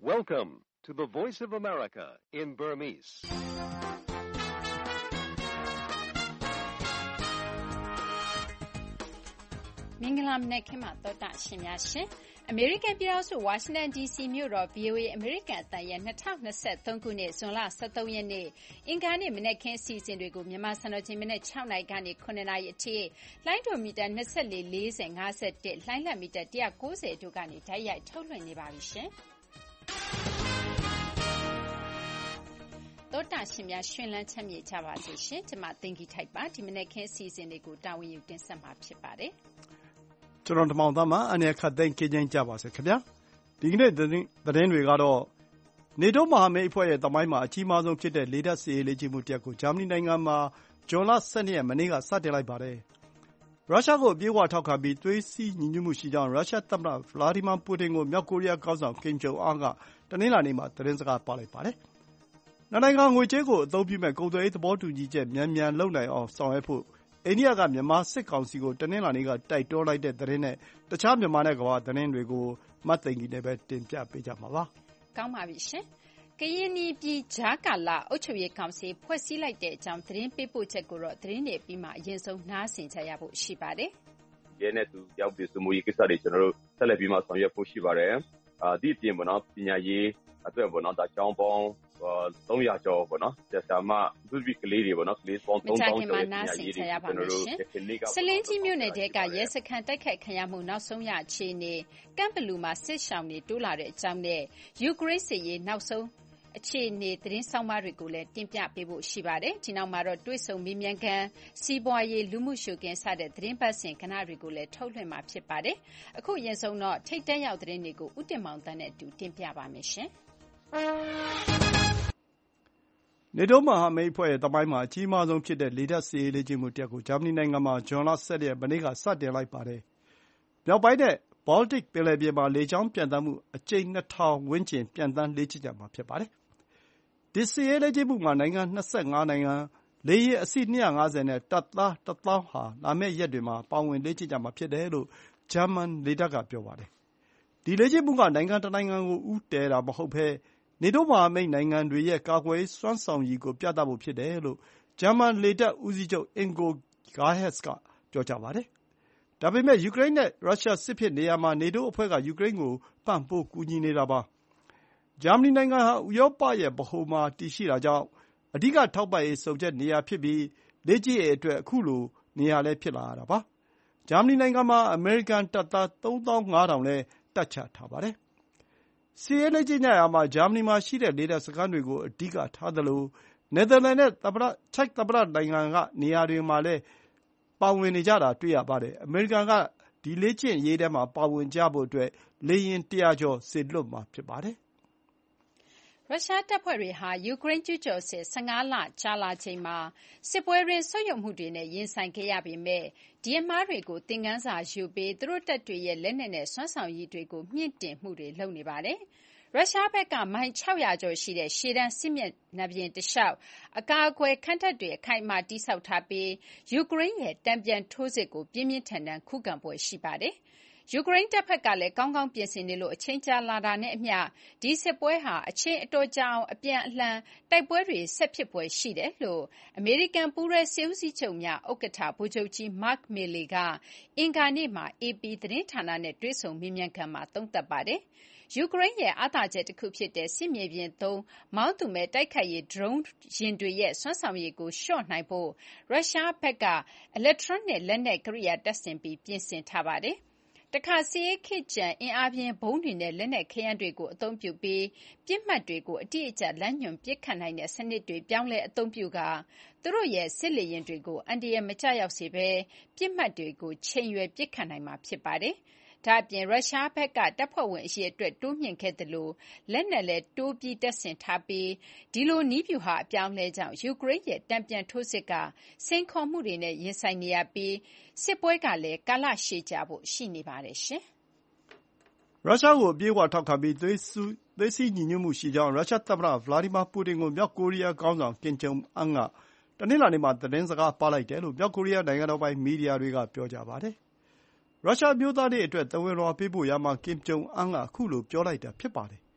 Welcome to the Voice of America in Burmese. ။မင်္ဂလာမနက်ခင်းပါသောတာရှင်များရှင်။ အမေရိကန်ပြည်ထောင်စုဝါရှင်တန် DC မြို့တော် VOA အမေရိကန်အသံရဲ့2023ခုနှစ်ဇွန်လ23ရက်နေ့အင်္ဂါနေ့မနက်ခင်းအစီအစဉ်တွေကိုမြန်မာစံတော်ချိန်မနက်6နာရီကနေ9နာရီအထိလိုင်းဒိုမီတာ24 40 51လိုင်းလက်မီတာ190တို့ကနေဓာတ်ရိုက်ထုတ်လွှင့်နေပါပြီရှင်။သောတာရှင်များရှင်လန်းချမ်းမြေ့ကြပါစေရှင်။ကျွန်မသိင်္ဂီထိုက်ပါဒီမနက်ခင်းအစီအစဉ်တွေကိုတာဝန်ယူတင်ဆက်မှာဖြစ်ပါတယ်။ကျွန်တော်ဓမ္မအောင်သားမှာအနေခတ်သိမ်းကြင်ကြပါစေခင်ဗျာဒီကနေ့သတင်းတွေကတော့နေတိုးမဟာမိတ်အဖွဲ့ရဲ့တမိုင်းမှာအကြီးမားဆုံးဖြစ်တဲ့လေတပ်စစ်ရေးလေ့ကျင့်မှုတစ်ရပ်ကိုဂျာမနီနိုင်ငံမှာဇွန်လ12ရက်မနေ့ကစတင်လိုက်ပါတယ်ရုရှားကိုအပြေးအဝထောက်ခံပြီးသွေးစည်းညီညွတ်မှုရှိကြောင်းရုရှားသမ္မတဗလာဒီမာပူတင်ကိုမြောက်ကိုရီးယားခေါင်းဆောင်ကင်ဂျုံအွန်းကတနင်္လာနေ့မှာသတင်းစကားပါလိုက်ပါတယ်နှစ်နိုင်ငံငွေကြေးကိုအသုံးပြုမဲ့ကုန်သွယ်ရေးသဘောတူညီချက်မြန်မြန်လုပ်နိုင်အောင်ဆောင်ရွက်ဖို့အိန္ဒိယကမြန်မာစစ်ကောင်စီကိုတနင်္လာနေ့ကတိုက်တွန်းလိုက်တဲ့သတင်းနဲ့တခြားမြန်မာနဲ့ကမ္ဘာသတင်းတွေကိုမသိင်္ဂီနဲ့ပဲတင်ပြပေးကြမှာပါ။ကောင်းပါပြီရှင်။ကရင်ပြည်ကြားကာလအုပ်ချုပ်ရေးကောင်စီဖွဲ့စည်းလိုက်တဲ့အကြောင်းသတင်းပေးပို့ချက်ကိုတော့သတင်းတွေပြီးမှအရင်ဆုံးနားဆင်ကြရဖို့ရှိပါတယ်။ရဲနဲ့သူရောက်ပြီးစမှုရေးကိစ္စတွေကျွန်တော်တို့ဆက်လက်ပြီးမှဆောင်ရွက်ဖို့ရှိပါတယ်။ဒီအပြင်ပေါ့နော်ပညာရေးအတွက်ပေါ့နော်ဒါကြောင်းပေါင်း300ကျော်ပေါ့နော်ဆရာမသူကလေးတွေပေါ့နော်ကလေးပေါင်း3000ကျော်ပညာရေးတွေကျွန်တော်တို့စလင်းကြီးမြို့နယ်တဲကရဲစခန်းတိုက်ခိုက်ခံရမှုနောက်ဆုံးရအခြေအနေကမ်ဘလူမှာစစ်ရှောင်တွေတိုးလာတဲ့အကြောင်းနဲ့ယူကရိန်းစစ်ရေးနောက်ဆုံးအခြေအနေသတင်းဆောင်မတွေကိုလည်းတင်ပြပေးဖို့ရှိပါတယ်ဒီနောက်မှာတော့တွေ့ဆုံမေးမြန်းခန်းစီးပွားရေးလူမှုရှုခင်းစတဲ့သတင်းပတ်စဉ်ကဏ္ဍတွေကိုလည်းထုတ်လွှင့်မှာဖြစ်ပါတယ်အခုအရင်ဆုံးတော့ထိတ်တဲရောက်သတင်းတွေကိုဥတင်မောင်တန်းနဲ့အတူတင်ပြပါမယ်ရှင်နေတိုးမဟာမိတ်အဖွဲ့ရဲ့တမိုင်းမှာအကြီးမားဆုံးဖြစ်တဲ့လေတပ်စစ်ရေးလေ့ကျင့်မှုတစ်ရပ်ကိုဂျာမနီနိုင်ငံမှာဇွန်လ17ရက်မနေ့ကစတင်လိုက်ပါတယ်။မြောက်ပိုင်းနဲ့ဘောလ်တစ်ပင်လယ်ပြင်မှာလေကြောင်းပျံသန်းမှုအကြိမ်2000ဝန်းကျင်ပျံသန်းလေ့ကျင့်ကြမှာဖြစ်ပါတယ်။ဒီစစ်ရေးလေ့ကျင့်မှုမှာနိုင်ငံ25နိုင်ငံလေယာဉ်အစီး250နဲ့တပ်သား1000ဟာလာမယ့်ရက်တွေမှာပါဝင်လေ့ကျင့်ကြမှာဖြစ်တယ်လို့ဂျာမန်လေတပ်ကပြောပါတယ်။ဒီလေ့ကျင့်မှုကနိုင်ငံတစ်နိုင်ငံကိုဦးတည်တာမဟုတ်ဘဲနေတိုးမဟာမိတ်နိုင်ငံတွေရဲ့ကာကွယ်ရေးစွမ်းဆောင်ရည်ကိုပြသဖို့ဖြစ်တယ်လို့ဂျာမန်လေတပ်ဦးစီးချုပ်အင်ဂိုဂါဟက်စ်ကပြောပါတယ်။ဒါပေမဲ့ယူကရိန်းနဲ့ရုရှားစစ်ဖြစ်နေရာမှာနေတိုးအဖွဲ့ကယူကရိန်းကိုပံ့ပိုးကူညီနေတာပါ။ဂျာမနီနိုင်ငံဟာဥရောပရဲ့ဗဟိုမှာတည်ရှိတာကြောင့်အဓိကထောက်ပံ့ရေးစုံချက်နေရာဖြစ်ပြီးလေ့ကျင့်ရေးအတွက်အခုလိုနေရာလည်းဖြစ်လာရတာပါ။ဂျာမနီနိုင်ငံမှာအမေရိကန်တပ်သား3500လည်းတပ်ချထားပါတယ်။စစ်ရေးလေ့ကျင့်ကြရာမှာဂျာမနီမှာရှိတဲ့လေတပ်စခန်းတွေကိုအဓိကထားသလိုနယ်သာလန်နဲ့ချက်သမ္မတနိုင်ငံကနေရာတွေမှာလည်းပါဝင်နေကြတာတွေ့ရပါတယ်။အမေရိကန်ကဒီလေ့ကျင့်ရေးထဲမှာပါဝင်ကြဖို့အတွက်လေယာဉ်100ကျော်စေလွှတ်မှာဖြစ်ပါတယ်။ရုရှားတပ်ဖွဲ့တွေဟာယူကရိန်းကျူးကျော်စစ်15လကြာလာချိန်မှာစစ်ပွဲတွင်ဆုတ်ယုတ်မှုတွေနဲ့ရင်ဆိုင်ခဲ့ရပေမဲ့ဒီအမှားတွေကိုသင်ခန်းစာယူပြီးသူတို့တပ်တွေရဲ့လက်နက်နဲ့စွမ်းဆောင်ရည်တွေကိုမြင့်တင်မှုတွေလုပ်နေပါတယ်။ရုရှားဘက်ကမိုင်600ကျော်ရှိတဲ့ရှေ့တန်းစစ်မျက်နှာပြင်တလျှောက်အကာအကွယ်ခံတပ်တွေအခိုင်အမာတည်ဆောက်ထားပြီးယူကရိန်းရဲ့တန်ပြန်ထိုးစစ်ကိုပြင်းပြင်းထန်ထန်ခုခံပွဲရှိပါတယ်။ယူကရိန်းတပ်ဖက်ကလည်းကောင်းကောင်းပြင်ဆင်နေလို့အချိန်ကြာလာတာနဲ့အမျှဒီစစ်ပွဲဟာအချိန်အတော်ကြာအောင်အပြန်အလှန်တိုက်ပွဲတွေဆက်ဖြစ်ပွဲရှိတယ်လို့အမေရိကန်ပူးရဲစစ်ဦးစီးချုပ်များဥက္ကဋ္ဌဗိုလ်ချုပ်ကြီးမာ့ခ်မီလီကအင်္ဂါနေ့မှာ AP သတင်းဌာနနဲ့တွေ့ဆုံမေးမြန်းခန်းမှာသုံးသပ်ပါတယ်။ယူကရိန်းရဲ့အားသာချက်တစ်ခုဖြစ်တဲ့စစ်မြေပြင်သုံးမောင်းသူမဲ့တိုက်ခိုက်ရေးဒရုန်းယာဉ်တွေရဲ့စွမ်းဆောင်ရည်ကိုလျှော့နိုင်ဖို့ရုရှားဘက်ကအီလက်ထရောနစ်လက်နက်ကိရိယာတပ်ဆင်ပြီးပြင်ဆင်ထားပါတယ်။တခါစစ်ရေးခေတ်ကျန်အင်အားပြင်းဘုံးတွေနဲ့လက်နက်ခဲယမ်းတွေကိုအသုံးပြုပြီးပြစ်မှတ်တွေကိုအတိအကျလမ်းညွှန်ပစ်ခတ်နိုင်တဲ့စနစ်တွေပြောင်းလဲအသုံးပြုကာသူတို့ရဲ့စစ်လေယာဉ်တွေကိုအန္တရာယ်မကျရောက်စေဘဲပြစ်မှတ်တွေကိုချိန်ရွယ်ပစ်ခတ်နိုင်မှာဖြစ်ပါတယ်။ဒါ့အပြင်ရုရှားဘက်ကတပ်ဖွဲ့ဝင်အရေအတွက်တိုးမြှင့်ခဲ့သလိုလက်နက်လည်းတိုးပြီးတပ်ဆင်ထားပြီးဒီလိုနည်းဗျူဟာအပြောင်းလဲကြောင့်ယူကရိန်းရဲ့တန်ပြန်ထိုးစစ်ကစိန်ခေါ်မှုတွေနဲ့ရင်ဆိုင်နေရပြီးစစ်ပွဲကလည်းကာလရှည်ကြာဖို့ရှိနေပါတယ်ရှင်။ရုရှားကိုအပြေးအဝထောက်ခံပြီးသွေးစည်းညီညွတ်မှုရှိကြောင်းရုရှားသမ္မတဗလာဒီမာပူတင်ကိုမြောက်ကိုရီးယားခေါင်းဆောင်ကင်ဂျုံအွန်းကတနင်္လာနေ့မှာသတင်းစကားပါးလိုက်တယ်လို့မြောက်ကိုရီးယားနိုင်ငံတော်ပိုင်မီဒီယာတွေကပြောကြပါတယ်။ရုရှားအမျိုးသားနေ့အတွက်သဝဏ်လွှာပေးပို့ရာမှာကင်ဂျုံအွန်းကခုလိုပြောလိုက်တာဖြစ်ပါတယ်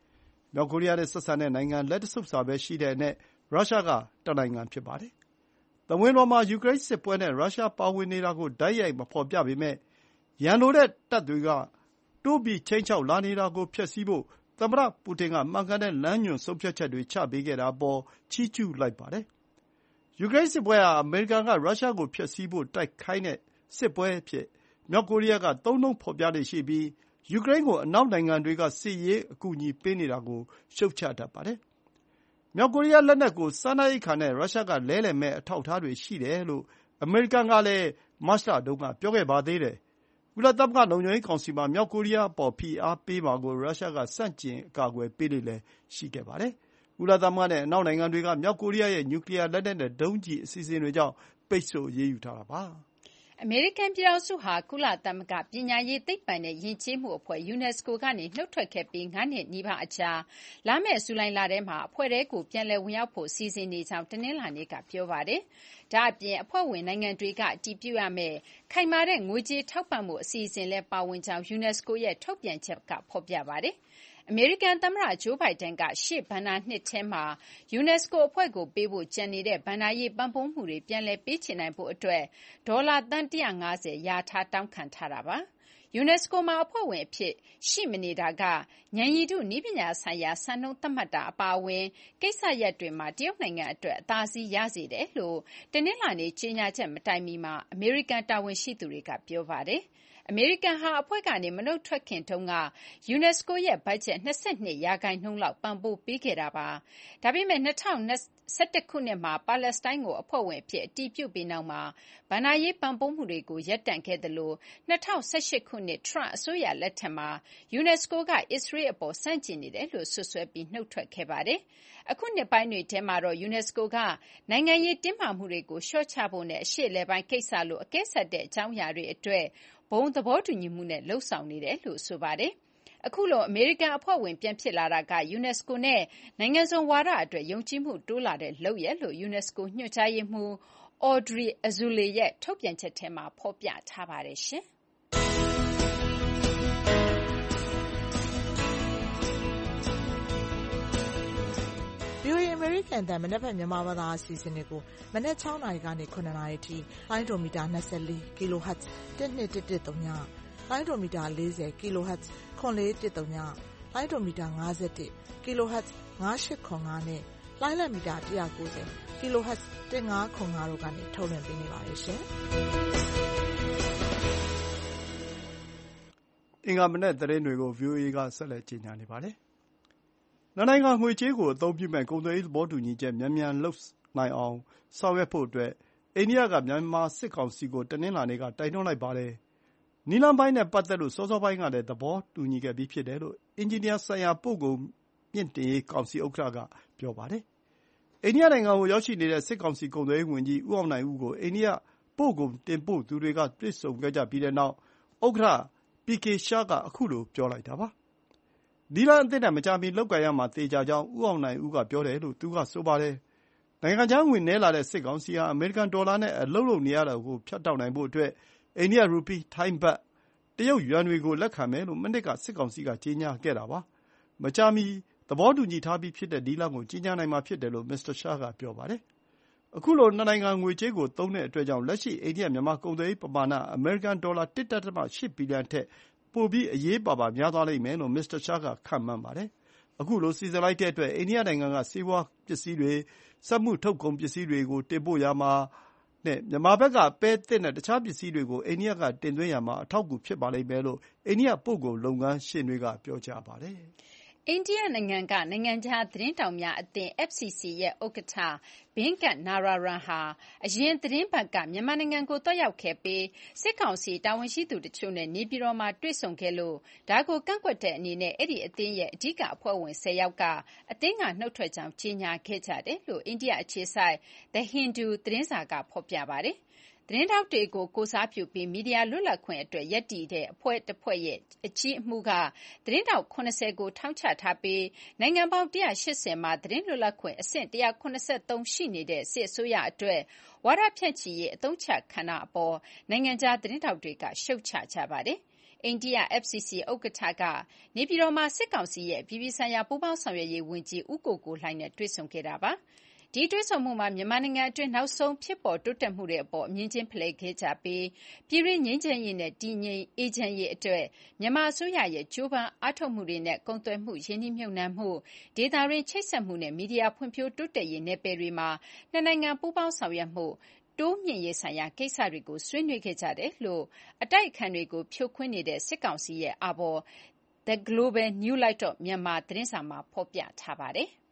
မြောက်ကိုရီးယားနဲ့ဆက်ဆံတဲ့နိုင်ငံလက်တဆုပ်စာပဲရှိတဲ့အနက်ရုရှားကတနိုင်ငံဖြစ်ပါတယ်။သဝဏ်တော်မှာယူကရိန်းစစ်ပွဲနဲ့ရုရှားပါဝင်နေတာကိုတိုက်ရိုက်မဖော်ပြပေမယ့်ရန်လိုတဲ့တပ်တွေကတိုးပြီးခြိမ်းခြောက်လာနေတာကိုဖျက်ဆီးဖို့သမ္မတပူတင်ကမှန်ကန်တဲ့လမ်းညွှန်ဆုံးဖြတ်ချက်တွေချပေးခဲ့တာအပေါ်ချီးကျူးလိုက်ပါတယ်။ယူကရိန်းစစ်ပွဲဟာအမေရိကန်ကရုရှားကိုဖျက်ဆီးဖို့တိုက်ခိုင်းတဲ့စစ်ပွဲအဖြစ်မြောက်ကိုရီးယားကသုံးနှုန်းဖော်ပြလေ့ရှိပြီးယူကရိန်းကိုအနောက်နိုင်ငံတွေကစစ်ရေးအကူအညီပေးနေတာကိုရှုတ်ချတတ်ပါတယ်။မြောက်ကိုရီးယားလက်နက်ကိုစားနပ်ရိက္ခာနဲ့ရုရှားကလဲလှယ်မယ့်အထောက်အထားတွေရှိတယ်လို့အမေရိကန်ကလည်းမတ်လတုန်းကပြောခဲ့ပါသေးတယ်။ကုလသမဂ္ဂလုံခြုံရေးကောင်စီမှာမြောက်ကိုရီးယားအပေါ်ဖိအားပေးမှာကိုရုရှားကဆန့်ကျင်အကာအကွယ်ပေးလေ့လည်းရှိခဲ့ပါတယ်။ကုလသမဂ္ဂနဲ့အနောက်နိုင်ငံတွေကမြောက်ကိုရီးယားရဲ့နျူကလီးယားလက်နက်နဲ့ဒုံးကျည်အစီအစဉ်တွေကြောင့်ပိတ်ဆို့အရေးယူထားတာပါ။အမေရိကန်ပြည်ထောင်စုဟာကုလသမဂ္ဂပညာရေးသိပ္ပံနဲ့ယဉ်ကျေးမှုအဖွဲ့ UNESCO ကနေနှုတ်ထွက်ခဲ့ပြီး5 နှစ်နီးပါးအကြာလာမယ့်ဇူလိုင်လထဲမှာအဖွဲ့ထဲကိုပြန်လည်ဝင်ရောက်ဖို့စီစဉ်နေကြောင်းတနင်္လာနေ့ကပြောပါတယ်။ဒါ့အပြင်အဖွဲ့ဝင်နိုင်ငံတွေကအတည်ပြုရမယ့်ခိုင်မာတဲ့ငွေကြေးထောက်ပံ့မှုအစီအစဉ်လည်းပါဝင်ကြောင်း UNESCO ရဲ့ထုတ်ပြန်ချက်ကဖော်ပြပါတယ်။အမေရိကန်သမ္မတဂျိုးဘိုင်ဒန်ကရှေ့ဘဏ္ဍာနှစ်ထဲမှာ UNESCO အဖွဲ့ကိုပေးဖို့ကျန်နေတဲ့ဘဏ္ဍာရေးပံ့ပိုးမှုတွေပြန်လည်ပေးချေနိုင်ဖို့အတွက်ဒေါ်လာသန်း150လျာထားတောင်းခံထားတာပါ။ UNESCO မှာအဖွဲ့ဝင်အဖြစ်ရှိမနေတာကဉာဏ်ရည်တုနည်းပညာဆိုင်ရာစံနှုန်းသတ်မှတ်တာအပါအဝင်ကိစ္စရပ်တွေမှာတရုတ်နိုင်ငံအတွက်အသာစီးရစေတယ်လို့တနင်္လာနေ့ကြေညာချက်မတိုင်မီမှာအမေရိကန်တာဝန်ရှိသူတွေကပြောပါတယ်။အမေရိကန်ဟာအဖွဲ့ကနေမနုတ်ထွက်ခင်တုန်းက UNESCO ရဲ့ဘတ်ဂျက်22% လောက်ပံ့ပိုးပေးခဲ့တာပါ။ဒါပေမဲ့2021ခုနှစ်မှာပါလက်စတိုင်းကိုအဖွဲ့ဝင်အဖြစ်အတည်ပြုပြီးနောက်မှာဘဏ္ဍာရေးပံ့ပိုးမှုတွေကိုရပ်တန့်ခဲ့သလို2018ခုနှစ် Trump အစိုးရလက်ထက်မှာ UNESCO ကအစ္စရေးအပေါ်ဆန့်ကျင်နေတယ်လို့စွပ်စွဲပြီးနှုတ်ထွက်ခဲ့ပါတယ်။အခုနှစ်ပိုင်းတွေထဲမှာတော့ UNESCO ကနိုင်ငံရေးတင်းမာမှုတွေကိုလျှော့ချဖို့နဲ့အရှေ့အလယ်ပိုင်းကိစ္စလိုအကဲဆတ်တဲ့အကြောင်းအရာတွေအတွက်ဘုံသဘောတူညီမှုနဲ့လုပ်ဆောင်နေတယ်လို့ဆိုပါတယ်။အခုလိုအမေရိကန်အဖွဲ့ဝင်ပြန်ဖြစ်လာတာက UNESCO နဲ့နိုင်ငံစုံဝါဒအတွက်ယုံကြည်မှုတိုးလာတဲ့လုပ်ရပ်လို့ UNESCO ညွှန်ကြားရေးမှူး Audrey Azoulay ရဲ့ထုတ်ပြန်ချက်ထဲမှာဖော်ပြထားပါတယ်။ VOA အမေရိကန်တန်မနက်ဖြန်မြန်မာဘာသာအစီအစဉ်တွေကိုမနက်6နာရီကနေ9နာရီအထိလိုင်းဒိုမီတာ24 kHz 1213ညလိုင်းဒိုမီတာ40 kHz 9413ညလိုင်းဒိုမီတာ51 kHz 9805နဲ့လိုင်းလံမီတာ190 kHz 1505တို့ကနေထုတ်လွှင့်ပေးနေပါတယ်ရှင်။အင်္ဂါမနက်သတင်းတွေကို VOA ကဆက်လက်ကြေညာနေပါတယ်။နှစ်နိုင်ငံငွေကြေးကိုအသုံးပြုမဲ့ကုန်သွယ်ရေးသဘောတူညီချက်မြန်မြန်လုပ်နိုင်အောင်ဆောင်ရွက်ဖို့အတွက်အိန္ဒိယကမြန်မာစစ်ကောင်စီကိုတနင်္လာနေ့ကတိုက်တွန်းလိုက်ပါတယ်။နည်းလမ်းပိုင်းနဲ့ပတ်သက်လို့စောစောပိုင်းကလည်းသဘောတူညီခဲ့ပြီးဖြစ်တယ်လို့အင်ဂျင်နီယာဆိုင်ရာပို့ကုန်မြှင့်တင်ရေးကောင်စီဥက္ကဋ္ဌကပြောပါတယ်။အိန္ဒိယနိုင်ငံကိုရောက်ရှိနေတဲ့စစ်ကောင်စီကုန်သွယ်ရေးဝန်ကြီးဦးအောင်နိုင်ဦးကိုအိန္ဒိယပို့ကုန်တင်ပို့သူတွေကတွေ့ဆုံခဲ့ကြပြီးတဲ့နောက်ဥက္ကဋ္ဌ PK Shah ကအခုလိုပြောလိုက်တာပါ။နည်းလမ်းအသစ်နဲ့မကြာမီလုပ်ကိုင်ရမှာသေချာကြောင်းဦးအောင်နိုင်ဦးကပြောတယ်လို့သူကဆိုပါတယ်။နိုင်ငံခြားငွေနည်းလာတဲ့စစ်ကောင်စီဟာအမေရိကန်ဒေါ်လာနဲ့အလုပ်လုပ်နေရတာကိုဖြတ်တောက်နိုင်ဖို့အတွက်အိန္ဒိယရူပီး၊ထိုင်းဘတ်၊တရုတ်ယွမ်တွေကိုလက်ခံမယ်လို့မနှစ်ကစစ်ကောင်စီကကြေညာခဲ့တာပါ။မကြာမီသဘောတူညီထားပြီးဖြစ်တဲ့နည်းလမ်းကိုကြေညာနိုင်မှာဖြစ်တယ်လို့မစ္စတာရှားကပြောပါတယ်။အခုလိုနှစ်နိုင်ငံငွေကြေးကိုသုံးတဲ့အတွက်ကြောင့်လက်ရှိအိန္ဒိယမြန်မာကုန်သွယ်ရေးပမာဏအမေရိကန်ဒေါ်လာ 1.8 ဘီလီယံထက်ပိုပြီးအရေးပါများသွားလိမ့်မယ်လို့မစ္စတာရှားကခန့်မှန်းပါတယ်။အခုလိုစီစဉ်လိုက်တဲ့အတွက်အိန္ဒိယနိုင်ငံကဆေးဝါးပစ္စည်းတွေ၊စက်မှုထုတ်ကုန်ပစ္စည်းတွေကိုတင်ပို့ရာမှာနဲ့မြန်မာဘက်ကပဲသစ်နဲ့တခြားပစ္စည်းတွေကိုအိန္ဒိယကတင်သွင်းရာမှာအထောက်အကူဖြစ်ပါလိမ့်မယ်လို့အိန္ဒိယပို့ကုန်လုပ်ငန်းရှင်တွေကပြောကြပါတယ်။အိန္ဒိယနိုင်ငံကနိုင်ငံခြားသတင်းထောက်များအသင်း FCC ရဲ့ဥက္ကဋ္ဌ Venkat Narayan ဟာအရင်သီတင်းပတ်ကမြန်မာနိုင်ငံကိုသွားရောက်ခဲ့ပြီးစစ်ကောင်စီတာဝန်ရှိသူတချို့နဲ့နေပြည်တော်မှာတွေ့ဆုံခဲ့လို့ဒါကိုကန့်ကွက်တဲ့အနေနဲ့အဲဒီအသင်းရဲ့အဓိကအဖွဲ့ဝင်10ယောက်ကအသင်းကနှုတ်ထွက်ကြောင်းကြေညာခဲ့ကြတယ်လို့အိန္ဒိယအခြေစိုက် The Hindu သတင်းစာကဖော်ပြပါတယ်။သတင်းထောက်တွေကိုကိုယ်စားပြုပြီးမီဒီယာလွတ်လပ်ခွင့်အတွက်ရပ်တည်တဲ့အဖွဲ့တဖွဲ့ရဲ့အကြီးအမှူးကသတင်းထောက်70ကိုထောင်ချထားပြီးနိုင်ငံပေါင်း180မှာသတင်းလွတ်လပ်ခွင့်အဆင့်173ရှိနေတဲ့စစ်အစိုးရအတွက်ဝါဒဖြန့်ချီရေးအသုံးချခံတာအပေါ်နိုင်ငံခြားသတင်းထောက်တွေကရှုတ်ချကြပါတယ်။အိန္ဒိယ FCC ဥက္ကဋ္ဌကနေပြည်တော်မှာစစ်ကောင်စီရဲ့အပြည်ပြည်ဆိုင်ရာပူးပေါင်းဆောင်ရွက်ရေးဝန်ကြီးဦးကိုကိုလှိုင်နဲ့တွေ့ဆုံခဲ့တာပါ။ဒီတွေ့ဆုံမှုမှာမြန်မာနိုင်ငံအတွင်းနောက်ဆုံးဖြစ်ပေါ်တိုးတက်မှုတွေအပေါ်အမြင်ချင်းဖလှယ်ခဲ့ကြပြီးပြည်တွင်းငြိမ်းချမ်းရေးနဲ့တည်ငြိမ်အေးချမ်းရေးအတွက်မြန်မာအစိုးရရဲ့ကြိုးပမ်းအားထုတ်မှုတွေနဲ့ကုန်သွယ်မှုရင်းနှီးမြှုပ်နှံမှုဒေသတွင်းချိတ်ဆက်မှုနဲ့မီဒီယာဖွံ့ဖြိုးတိုးတက်ရေးနယ်ပယ်တွေမှာနှစ်နိုင်ငံပူးပေါင်းဆောင်ရွက်မှုတိုးမြင့်ရေးဆိုင်ရာကိစ္စတွေကိုဆွေးနွေးခဲ့ကြတယ်လို့အတိုက်အခံတွေကိုဖြိုခွင်းနေတဲ့စစ်ကောင်စီရဲ့အာဘော် The Global New Light of Myanmar သတင်းစာမှာဖော်ပြထားပါတယ်။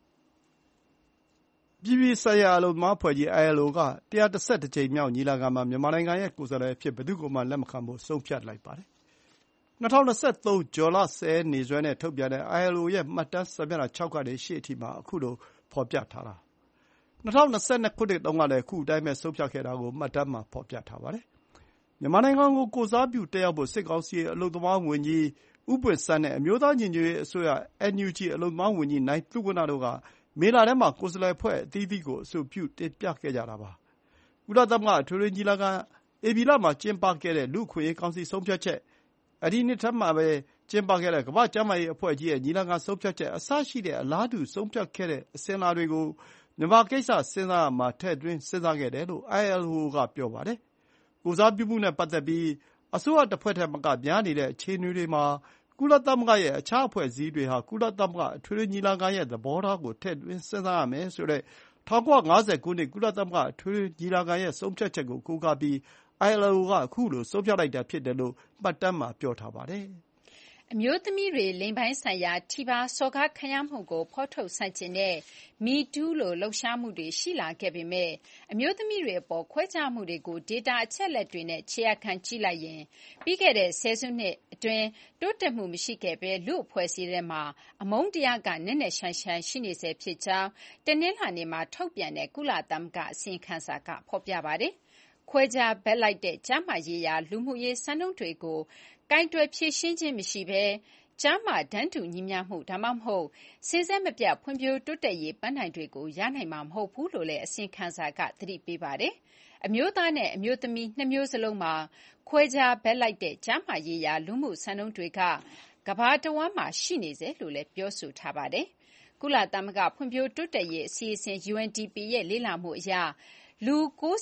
ပြည်ပြည်ဆိုင်ရာအလုပ်သမားအဖွဲ့ကြီး ILO က111ကြိမ်မြောက်ညီလာခံမှာမြန်မာနိုင်ငံရဲ့ကိုယ်စားလှယ်အဖြစ်ဘယ်သူ့ကိုမှလက်မခံဖို့ဆုံးဖြတ်လိုက်ပါတယ်။2023ဇွန်လ10ရက်နေ့စွဲနဲ့ထုတ်ပြန်တဲ့ ILO ရဲ့မှတ်တမ်းစာမျက်နှာ6ကနေ8အထိမှာအခုလိုဖော်ပြထားတာ။2022ခုနှစ်တုန်းကလည်းအခုအတိုင်းပဲဆုံးဖြတ်ခဲ့တာကိုမှတ်တမ်းမှာဖော်ပြထားပါတယ်။မြန်မာနိုင်ငံကိုကိုယ်စားပြုတက်ရောက်ဖို့စစ်ကောင်စီအလုပ်သမားဝန်ကြီးဦးပွင့်စန်းနဲ့အမျိုးသားညီညွတ်ရေးအစိုးရ NUG အလုပ်သမားဝန်ကြီးနိုင်သုဝဏ္ဏတို့ကမေလထဲမှာကိုယ်စားလှယ်အဖွဲ့အသီးသီးကိုအဆိုပြုတင်ပြခဲ့ကြတာပါ။ကုလသမဂ္ဂအထွေထွေညီလာခံဧပြီလမှာကျင်းပခဲ့တဲ့လူ့အခွင့်အရေးကောင်စီဆုံးဖြတ်ချက်ဒီနှစ်ထဲမှာပဲကျင်းပခဲ့တဲ့ကမ္ဘာ့ကျန်းမာရေးအဖွဲ့ကြီးရဲ့ညီလာခံဆုံးဖြတ်ချက်အစရှိတဲ့အလားတူဆုံးဖြတ်ခဲ့တဲ့အစဉ်အလာတွေကိုမြန်မာကိစ္စစဉ်းစားရမှာထည့်သွင်းစဉ်းစားခဲ့တယ်လို့ ILO ကပြောပါတယ်။ကိုယ်စားပြုမှုနဲ့ပတ်သက်ပြီးအစိုးရတစ်ဖွဲ့ထက်မကများနေတဲ့အခြေအနေတွေမှာကုလသမဂ္ဂရဲ့အခြားအဖွဲ့အစည်းတွေဟာကုလသမဂ္ဂအထွေထွေညီလာခံရဲ့သဘောထားကိုထည့်သွင်းစဉ်းစားရမယ်ဆိုတဲ့1950ခုနှစ်ကုလသမဂ္ဂအထွေထွေညီလာခံရဲ့ဆုံးဖြတ်ချက်ကိုကိုးကားပြီး ILO ကအခုလိုဆုံးဖြတ်လိုက်တာဖြစ်တယ်လို့မှတ်တမ်းမှာပြောထားပါတယ်။အမျိုးသမီးတွေလိင်ပိုင်းဆိုင်ရာထိပါစော်ကားခံရမှုကိုဖော်ထုတ်ဆန့်ကျင်တဲ့ Me Too လိုလှုပ်ရှားမှုတွေရှိလာခဲ့ပေမဲ့အမျိုးသမီးတွေအပေါ်ခွဲခြားမှုတွေကိုဒေတာအချက်လက်တွေနဲ့ခြေရာခံကြည့်လိုက်ရင်ပြီးခဲ့တဲ့ဆယ်စုနှစ်အတွင်းတိုးတက်မှုမရှိခဲ့ဘဲလူ့အဖွဲ့အစည်းထဲမှာအမုန်းတရားကနက်နက်ရှိုင်းရှိုင်းရှိနေစေဖြစ်ကြောင်းတနင်္လာနေ့မှာထုတ်ပြန်တဲ့ကုလသမဂ္ဂအစီရင်ခံစာကဖော်ပြပါတယ်။ခွဲခြားဘက်လိုက်တဲ့ကျန်းမာရေးရာလူမှုရေးစံနှုန်းတွေကိုကိုင်တွယ်ဖြည့်ရှင်းခြင်းမရှိဘဲကျားမတန်းတူညီမျှမှုဒါမှမဟုတ်စဉ်ဆက်မပြတ်ဖွံ့ဖြိုးတိုးတက်ရေးပန်းတိုင်တွေကိုရနိုင်မှာမဟုတ်ဘူးလို့လည်းအစီရင်ခံစာကသတိပေးပါတယ်။အမျိုးသားနဲ့အမျိုးသမီးနှစ်မျိုးစလုံးမှာခွဲခြားဘက်လိုက်တဲ့ကျားမရေးရာလူမှုစံနှုန်းတွေကကမ္ဘာတဝန်းမှာရှိနေစေလို့လည်းပြောဆိုထားပါတယ်။ကုလသမဂ္ဂဖွံ့ဖြိုးတိုးတက်ရေးအစီအစဉ် UNDP ရဲ့လေ့လာမှုအရလူ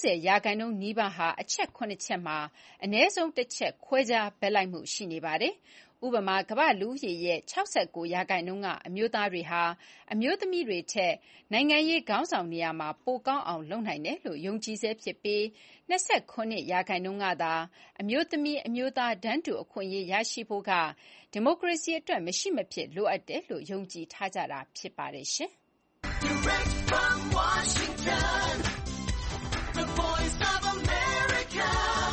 90%နီးပါးဟာအချက်9ချက်မှာအနည်းဆုံးတစ်ချက်ခွဲခြားဘက်လိုက်မှုရှိနေပါတယ်။ဥပမာကမ္ဘာလူဦးရေရဲ့69%ကအမျိုးသားတွေဟာအမျိုးသမီးတွေထက်နိုင်ငံရေးခေါင်းဆောင်နေရာမှာပိုကောင်းအောင်လုပ်နိုင်တယ်လို့ယုံကြည်ဆဲဖြစ်ပြီး29%ကသာအမျိုးသမီးအမျိုးသားတန်းတူအခွင့်အရေးရရှိဖို့ကဒီမိုကရေစီအတွက်မရှိမဖြစ်လိုအပ်တယ်လို့ယုံကြည်ထားကြတာဖြစ်ပါတယ်ရှင်။ Direct from Washington The Voice of America,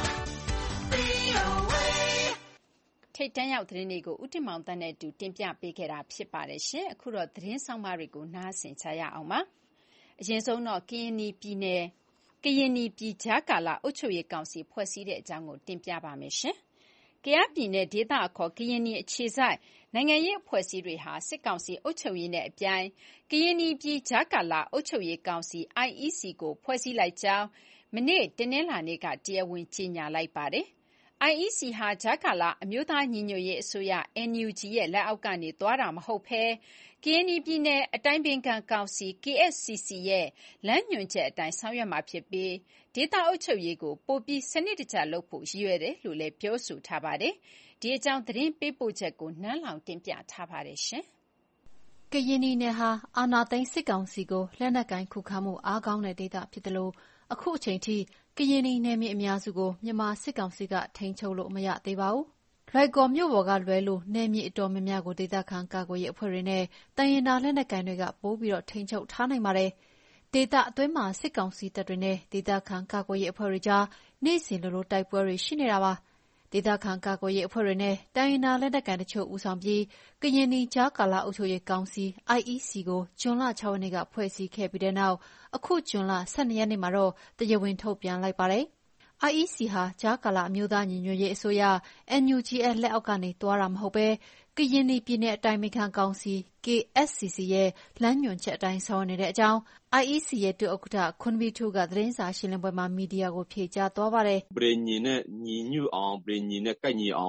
VOA ထိပ်တန်းရောက်သတင်းတွေကိုဦးတင်မောင်သန်းနဲ့အတူတင်ပြပေးခဲ့တာဖြစ်ပါတယ်ရှင်။အခုတော့သတင်းဆောင်မတွေကိုနားဆင်ကြရအောင်ပါ။အရင်ဆုံးတော့ကရင်နီပြည်ကြားကာလအုပ်ချုပ်ရေးကောင်စီဖွဲ့စည်းတဲ့အကြောင်းကိုတင်ပြပါမယ်ရှင်။ကယားပြည်နယ်ဒေသအခေါ်ကရင်နီအခြေစိုက်နိုင်ငံရေးအဖွဲ့အစည်းတွေဟာစစ်ကောင်စီအုပ်ချုပ်ရေးနဲ့အပြိုင်ကရင်နီပြည်ကြားကာလအုပ်ချုပ်ရေးကောင်စီ IEC ကိုဖွဲ့စည်းလိုက်ကြောင်းမနေ့တနင်္လာနေ့ကတရားဝင်ကြေညာလိုက်ပါတယ်။ IEC ဟာကြားကာလအမျိုးသားညီညွတ်ရေးအစိုးရ NUG ရဲ့လက်အောက်ကနေသွားတာမဟုတ်ဘဲကရင်နီပြည်နယ်အတိုင်းပင်ခံကောင်စီ KSCC ရဲ့လမ်းညွှန်ချက်အတိုင်းဆောင်ရွက်မှာဖြစ်ပြီးဒေသအုပ်ချုပ်ရေးကိုပိုပြီးစနစ်တကျလုပ်ဖို့ရည်ရွယ်တယ်လို့လည်းပြောဆိုထားပါတယ်။ဒီအကြောင်းသတင်းပေးပို့ချက်ကိုနန်းလောင်တင်ပြထားပါတယ်ရှင်။ကရင်နီနယ်ဟာအာဏာသိမ်းစစ်ကောင်စီကိုလက်နက်ကိုင်ခုခံမှုအားကောင်းတဲ့ဒေသဖြစ်တယ်လို့အခုအချိန်ထိကရင်နီနယ်မြေအများစုကိုမြန်မာစစ်ကောင်စီကထိန်းချုပ်လို့မရသေးပါဘူး။လွိုင်ကော်မြို့ပေါ်ကလွဲလို့နယ်မြေအတော်များများကိုဒေသခံကာကွယ်ရေးအဖွဲ့တွေနဲ့တိုင်းရင်းသားလက်နက်ကိုင်တွေကပိုးပြီးထိန်းချုပ်ထားနိုင်ပါတယ်။ဒေသအတွင်းမှာစစ်ကောင်စီတပ်တွေနဲ့ဒေသခံကာကွယ်ရေးအဖွဲ့တွေကြားနေ့စဉ်လိုတိုက်ပွဲတွေရှိနေတာပါ။ဒေသခံကာကွယ်ရေးအဖွဲ့တွေနဲ့တိုင်းရင်းသားလက်နက်ကိုင်တချို့ဦးဆောင်ပြီးကရင်နီကြားကာလအုပ်ချုပ်ရေးကောင်စီ IEC ကိုဇွန်လ6ရက်နေ့ကဖွဲ့စည်းခဲ့ပြီးတဲ့နောက်အခုဇွန်လ12ရက်နေ့မှာတော့တရားဝင်ထုတ်ပြန်လိုက်ပါတယ်။ IEC ဟာကြားကာလအမျိုးသားညီညွတ်ရေးအစိုးရ NUG ရဲ့လက်အောက်ကနေသွားတာမဟုတ်ဘဲကရင်နီပြည်နယ်အတိုင်းပင်ခံကောင်စီ KSCC ရဲ့လမ်းညွှန်ချက်အတိုင်းဆောင်ရွက်နေတဲ့အကြောင်း IEC ရဲ့ဒုဥက္ကဋ္ဌခွန်းဘီထူးကသတင်းစာရှင်းလင်းပွဲမှာမီဒီယာကိုဖြေကြားသွားပါတယ်။ပရိညီနဲ့ညီညွတ်အောင်ပရိညီနဲ့ကိုက်ညီအောင်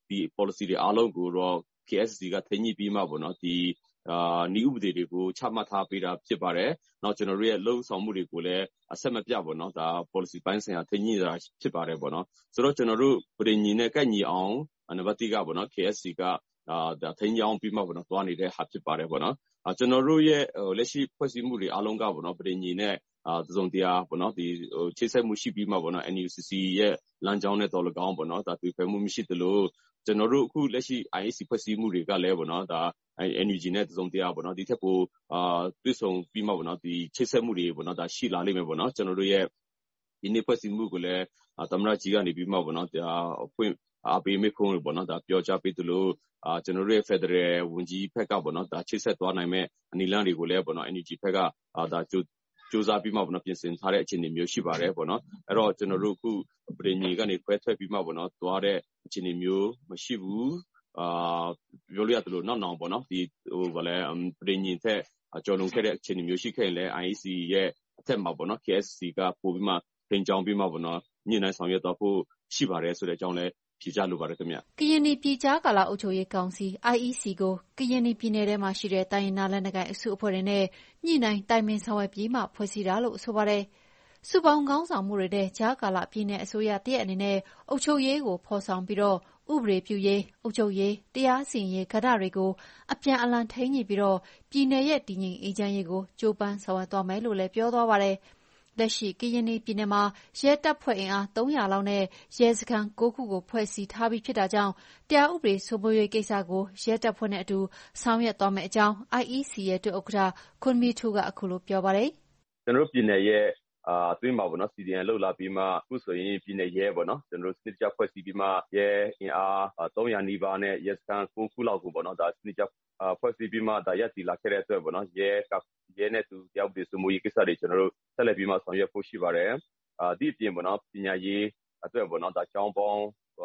ဒီ policy တွေအားလုံးကိုတော့ KSCC ကထိန်းညှိပြီးမှပေါ့နော်ဒီနည်းဥပဒေတွေကိုချမှတ်ထားပေးတာဖြစ်ပါတယ်။နောက်ကျွန်တော်တို့ရဲ့လှုပ်ဆောင်မှုတွေကိုလည်းအဆက်မပြတ်ပေါ့နော်ဒါ policy ပိုင်းဆိုင်ရာထိန်းညှိတာဖြစ်ပါတယ်ပေါ့နော်ဆိုတော့ကျွန်တော်တို့ပြည်ညီနဲ့ကိုက်ညီအောင်နံပါတ်1ကပေါ့နော် KSCC ကဒါထိန်းညှိအောင်ပြီးမှပေါ့နော်သွားနေတဲ့ဟာဖြစ်ပါတယ်ပေါ့နော်ကျွန်တော်တို့ရဲ့လက်ရှိဖွဲ့စည်းမှုတွေအားလုံးကပေါ့နော်ပြည်ညီနဲ့တစုံတရာပေါ့နော်ဒီချိတ်ဆက်မှုရှိပြီးမှပေါ့နော် NUCC ရဲ့လမ်းကြောင်းနဲ့တော်လကောင်းပေါ့နော်ဒါတွေ့ဖယ်မှုမရှိသလိုကျွန်တော်တို့အခုလက်ရှိ IEC ဖွဲ့စည်းမှုတွေကလည်းပေါ့နော်ဒါ NUG နဲ့တစုံတရာပေါ့နော်ဒီထက်ပိုတွေ့ဆုံပြီးမှပေါ့နော်ဒီချိတ်ဆက်မှုတွေပေါ့နော်ဒါရှိလာလိမ့်မယ်ပေါ့နော်ကျွန်တော်တို့ရဲ့ဒီနေ့ဖွဲ့စည်းမှုကိုလည်းသမ္မတကြီးကနေပြီးမှပေါ့နော်ဒါဖွင့်အားပေးမိခုံးလို့ပေါ့နော်ဒါပြောကြားပေးသလိုကျွန်တော်တို့ရဲ့ Federal ဝန်ကြီးဖက်ကပေါ့နော်ဒါချိတ်ဆက်သွားနိုင်မဲ့အနေလမ်းတွေကိုလည်းပေါ့နော် NUG ဖက်ကဒါစူးစမ်းပြီးမှပေါ့နော်ပြင်ဆင်ထားတဲ့အခြေအနေမျိုးရှိပါတယ်ပေါ့နော်အဲ့တော့ကျွန်တော်တို့အခုပြည်ညီကနေခွဲထွက်ပြီးမှပေါ့နော်သွားတဲ့အခြေအနေမျိုးမရှိဘူးပြောလို့ရတယ်လို့နောက်ပေါ့နော်ဒီဗလဲပြည်ညီတဲ့ကျော်လွန်ခဲ့တဲ့အခြေအနေမျိုးရှိခဲ့ရင်လည်း IEC ရဲ့အထက်မှာပေါ့နော် KSCC ကပို့ပြီးမှပြင်ကြောင်းပြီးမှပေါ့နော်ညှိနှိုင်းဆောင်ရွက်တော့ဖို့ရှိပါတယ်ဆိုတဲ့အကြောင်းလည်းဖြေကြားလိုပါတယ်ခင်ဗျ။ကရင်ပြည်ကြားကာလအုပ်ချုပ်ရေးကောင်စီ IEC ကိုကရင်ပြည်နယ်ထဲမှာရှိတဲ့တိုင်းရင်းသားလက်နက်ကိုင်အစုအဖွဲ့တွေနဲ့ညှိနှိုင်းတိုင်ပင်ဆောင်ရွက်ပြီးမှဖွဲ့စည်းတာလို့ဆိုပါတယ်။စုပေါင်းခေါင်းဆောင်မှုတွေတဲ့ကြားကာလပြည်နယ်အစိုးရတရက်အနေနဲ့အုပ်ချုပ်ရေးကိုဖော်ဆောင်ပြီးတော့ဥပဒေပြုရေးအုပ်ချုပ်ရေးတရားစီရင်ရေးကဏ္ဍတွေကိုအပြန်အလှန်ထိန်းညှိပြီးတော့ပြည်နယ်ရဲ့တည်ငြိမ်အေးချမ်းရေးကိုကြိုးပမ်းဆောင်ရွက်သွားမယ်လို့လည်းပြောသွားပါတယ်။လက်ရှိကရင်ပြည်နယ်မှာရဲတပ်ဖွဲ့အင်အား300လောက်နဲ့ရဲစခန်း9ခုကိုဖွဲ့စည်းထားပြီးဖြစ်တာကြောင့်တရားဥပဒေစိုးမိုးရေးကိစ္စကိုရဲတပ်ဖွဲ့နဲ့အတူဆောင်ရွက်သွားမယ့်အကြောင်း IEC ရဲ့ဒုဥက္ကဋ္ဌခွန်မီထူးကအခုလိုပြောပါတယ်။ကျွန်တော်တို့ပြည်နယ်ရဲ့အတွင်းမှာပေါ့နော် CDN လောက်လာပြီးမှအခုဆိုရင်ပြည်နယ်ရဲပေါ့နော်ကျွန်တော်တို့စနစ်ကြဖွဲ့စည်းပြီးမှရဲအင်အား300နီးပါးနဲ့ရဲစခန်း9ခုလောက်ကိုပေါ့နော်ဒါစနစ်ကြဖွဲ့စည်းပြီးမှဒါရက်စီလာခဲ့တဲ့အတွက်ပေါ့နော်ရဲနဲ့သူတယောက်တည်းစမှုရေးကိစ္စတွေကျွန်တော်တို့ဆက်လက်ပြီးမှဆောင်ရွက်ဖို့ရှိပါတယ်ဒီအပြင်ပေါ့နော်ပညာရေးအတွက်ပေါ့နော်ဒါကျောင်းပေါင်း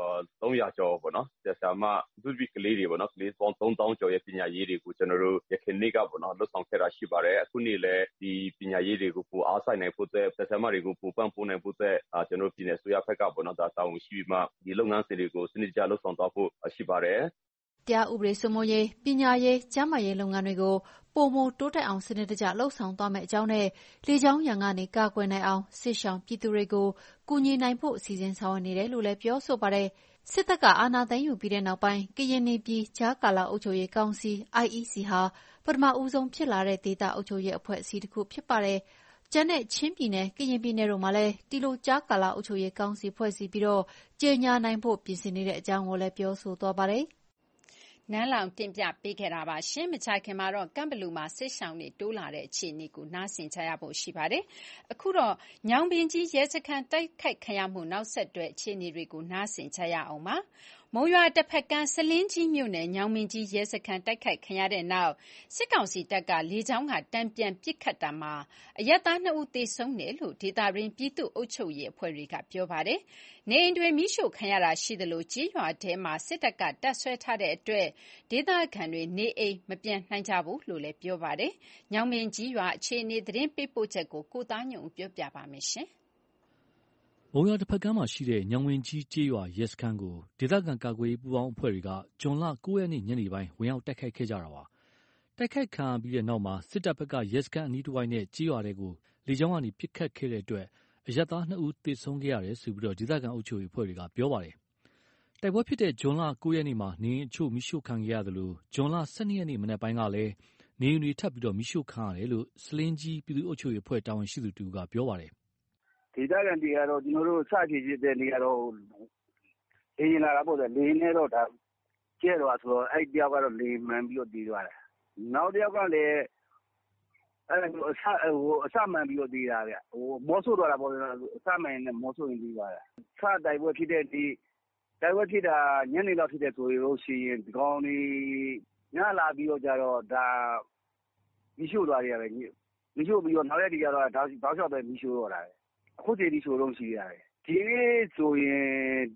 300ကျော်ပေါ့နော်ဆရာမသူတို့ကလေးတွေပေါ့နော်ကလေးပေါင်း3000ကျော်ရဲ့ပညာရေးတွေကိုကျွန်တော်တို့ရခိုင်နေ့ကပေါ့နော်လွတ်ဆောင်ခဲ့တာရှိပါတယ်အခုနေ့လည်းဒီပညာရေးတွေကိုပိုအားဆိုင်နိုင်ဖို့တဲ့ဆရာမတွေကိုပိုပံ့ပိုးနိုင်ဖို့တဲ့ကျွန်တော်တို့ပြည်နယ်ဆိုရဖက်ကပေါ့နော်ဒါတာဝန်ရှိပြီးမှဒီလုပ်ငန်းစဉ်တွေကိုစနစ်တကျလွတ်ဆောင်သွားဖို့ရှိပါတယ်တရားဥပဒေစိုးမိုးရေးပညာရေးကျန်းမာရေးလုပ်ငန်းတွေကိုပိုမိုတိုးတက်အောင်စနစ်တကျလှုပ်ဆောင်သွားမယ့်အကြောင်းနဲ့လေကြောင်းရန်ကနေကာကွယ်နိုင်အောင်စစ်ရှောင်ပြည်သူတွေကိုကူညီနိုင်ဖို့စီစဉ်ဆောင်ရွက်နေတယ်လို့လည်းပြောဆိုပါတယ်။စစ်တပ်ကအာဏာသိမ်းယူပြီးတဲ့နောက်ပိုင်းကရင်ပြည်ကြားကာလအုပ်ချုပ်ရေးကောင်စီ IEC ဟာပထမဦးဆုံးဖြစ်လာတဲ့ဒေသအုပ်ချုပ်ရေးအဖွဲ့အစည်းတစ်ခုဖြစ်ပါတယ်။ကျန်တဲ့ချင်းပြည်နယ်ကရင်ပြည်နယ်တို့မှာလည်းဒီလိုကြားကာလအုပ်ချုပ်ရေးကောင်စီဖွဲ့စည်းပြီးတော့ကြေညာနိုင်ဖို့ပြင်ဆင်နေတဲ့အကြောင်းကိုလည်းပြောဆိုသွားပါတယ်။နန်းလောင်တင်ပြပေးခဲ့တာပါရှင်မချိုင်ခင်မှာတော့ကမ်ဘလူမှာစစ်ဆောင်တွေတိုးလာတဲ့အခြေအနေကိုနားဆင်ကြရဖို့ရှိပါတယ်အခုတော့ညောင်ပင်ကြီးရဲစခန်းတိုက်ခိုက်ခံရမှုနောက်ဆက်တွဲအခြေအနေတွေကိုနားဆင်ကြရအောင်ပါမုံရွာတစ်ဖက်ကမ်းစလင်းကြီးမြို့နယ်ညောင်ပင်ကြီးရဲစခန်းတိုက်ခိုက်ခံရတဲ့နောက်စစ်ကောင်စီတပ်ကလေကြောင်းကတံပြန်ပစ်ခတ်တာမှာအရပ်သား2ဦးသေဆုံးတယ်လို့ဒေသရင်းပြည်သူ့အုပ်ချုပ်ရေးအဖွဲ့တွေကပြောပါတယ်နေအိမ်တွေမိရှို့ခံရတာရှိသလိုကြီးရွာထဲမှာစစ်တပ်ကတပ်ဆွဲထားတဲ့အတွက်ဒေသခံတွေနေအိမ်မပြန်နိုင်ကြဘူးလို့လည်းပြောပါတယ်။ညောင်ပင်ကြီးရွာအခြေအနေသတင်းပေးပို့ချက်ကိုကိုသားညွန့်ပြောပြပါမယ်ရှင်။မုံရွာတစ်ဖက်ကမ်းမှာရှိတဲ့ညောင်ပင်ကြီးကျေးရွာရဲစခန်းကိုဒေသခံကာကွယ်ရေးပူးပေါင်းအဖွဲ့တွေကဇွန်လ9ရက်နေ့ညနေပိုင်းဝင်ရောက်တိုက်ခိုက်ခဲ့ကြတာပါ။တိုက်ခိုက်ခံပြီးတဲ့နောက်မှာစစ်တပ်ဘက်ကရဲစခန်းအနီးတစ်ဝိုက်နဲ့ကျေးရွာတွေကိုလေကြောင်းကနေပစ်ခတ်ခဲ့တဲ့အတွက်အရပ်သား2ဦးသေဆုံးခဲ့ရတယ်ဆိုပြီးဒေသခံအုပ်ချုပ်ရေးအဖွဲ့တွေကပြောပါတယ်။တိုက်ပွဲဖြစ်တဲ့ဇွန်လ9ရက်နေ့မှာနေအိမ်အချို့မိရှို့ခံခဲ့ရသလိုဇွန်လ12ရက်နေ့မနက်ပိုင်းကလည်းနေအိမ်တွေထပ်ပြီးမိရှို့ခံရတယ်လို့စလင်းကြီးပြည်သူ့အုပ်ချုပ်ရေးအဖွဲ့တာဝန်ရှိသူတူကပြောပါတယ်။ဒေသခံတွေကတော့ကျွန်တော်တို့စချေဖြစ်တဲ့နေရာတော့အရင်လာတာပေါ့လေလေနဲ့တော့ဒါကျဲတော့ဆိုတော့အဲ့တယောက်ကတော့လေမှန်ပြီးတော့တည်သွားတယ်။နောက်တယောက်ကလည်းအဲ့အစမှန်ပြီးတော့တည်တာဗျ။မောဆိုးတော့တာပေါ့လေအစမှန်နဲ့မောဆိုးရင်တည်သွားတယ်။စတိုက်ပွဲဖြစ်တဲ့ဒီတိုက်ပွဲဖြစ်တာညနေလောက်ဖြစ်တဲ့ဆိုလို့ရှိရင်ဒီကောင်လေးညလာပြီးတော့ကြတော့ဒါမိရှို့သွားတယ်ပဲမိရှို့ပြီးတော့နောက်ရက်ဒီကြတော့ဒါလျှောက်ပဲမိရှို့တော့တာပဲအခုချိန်ဒီရှို့လုံးရှိရတယ်ဒီနေ့ဆိုရင်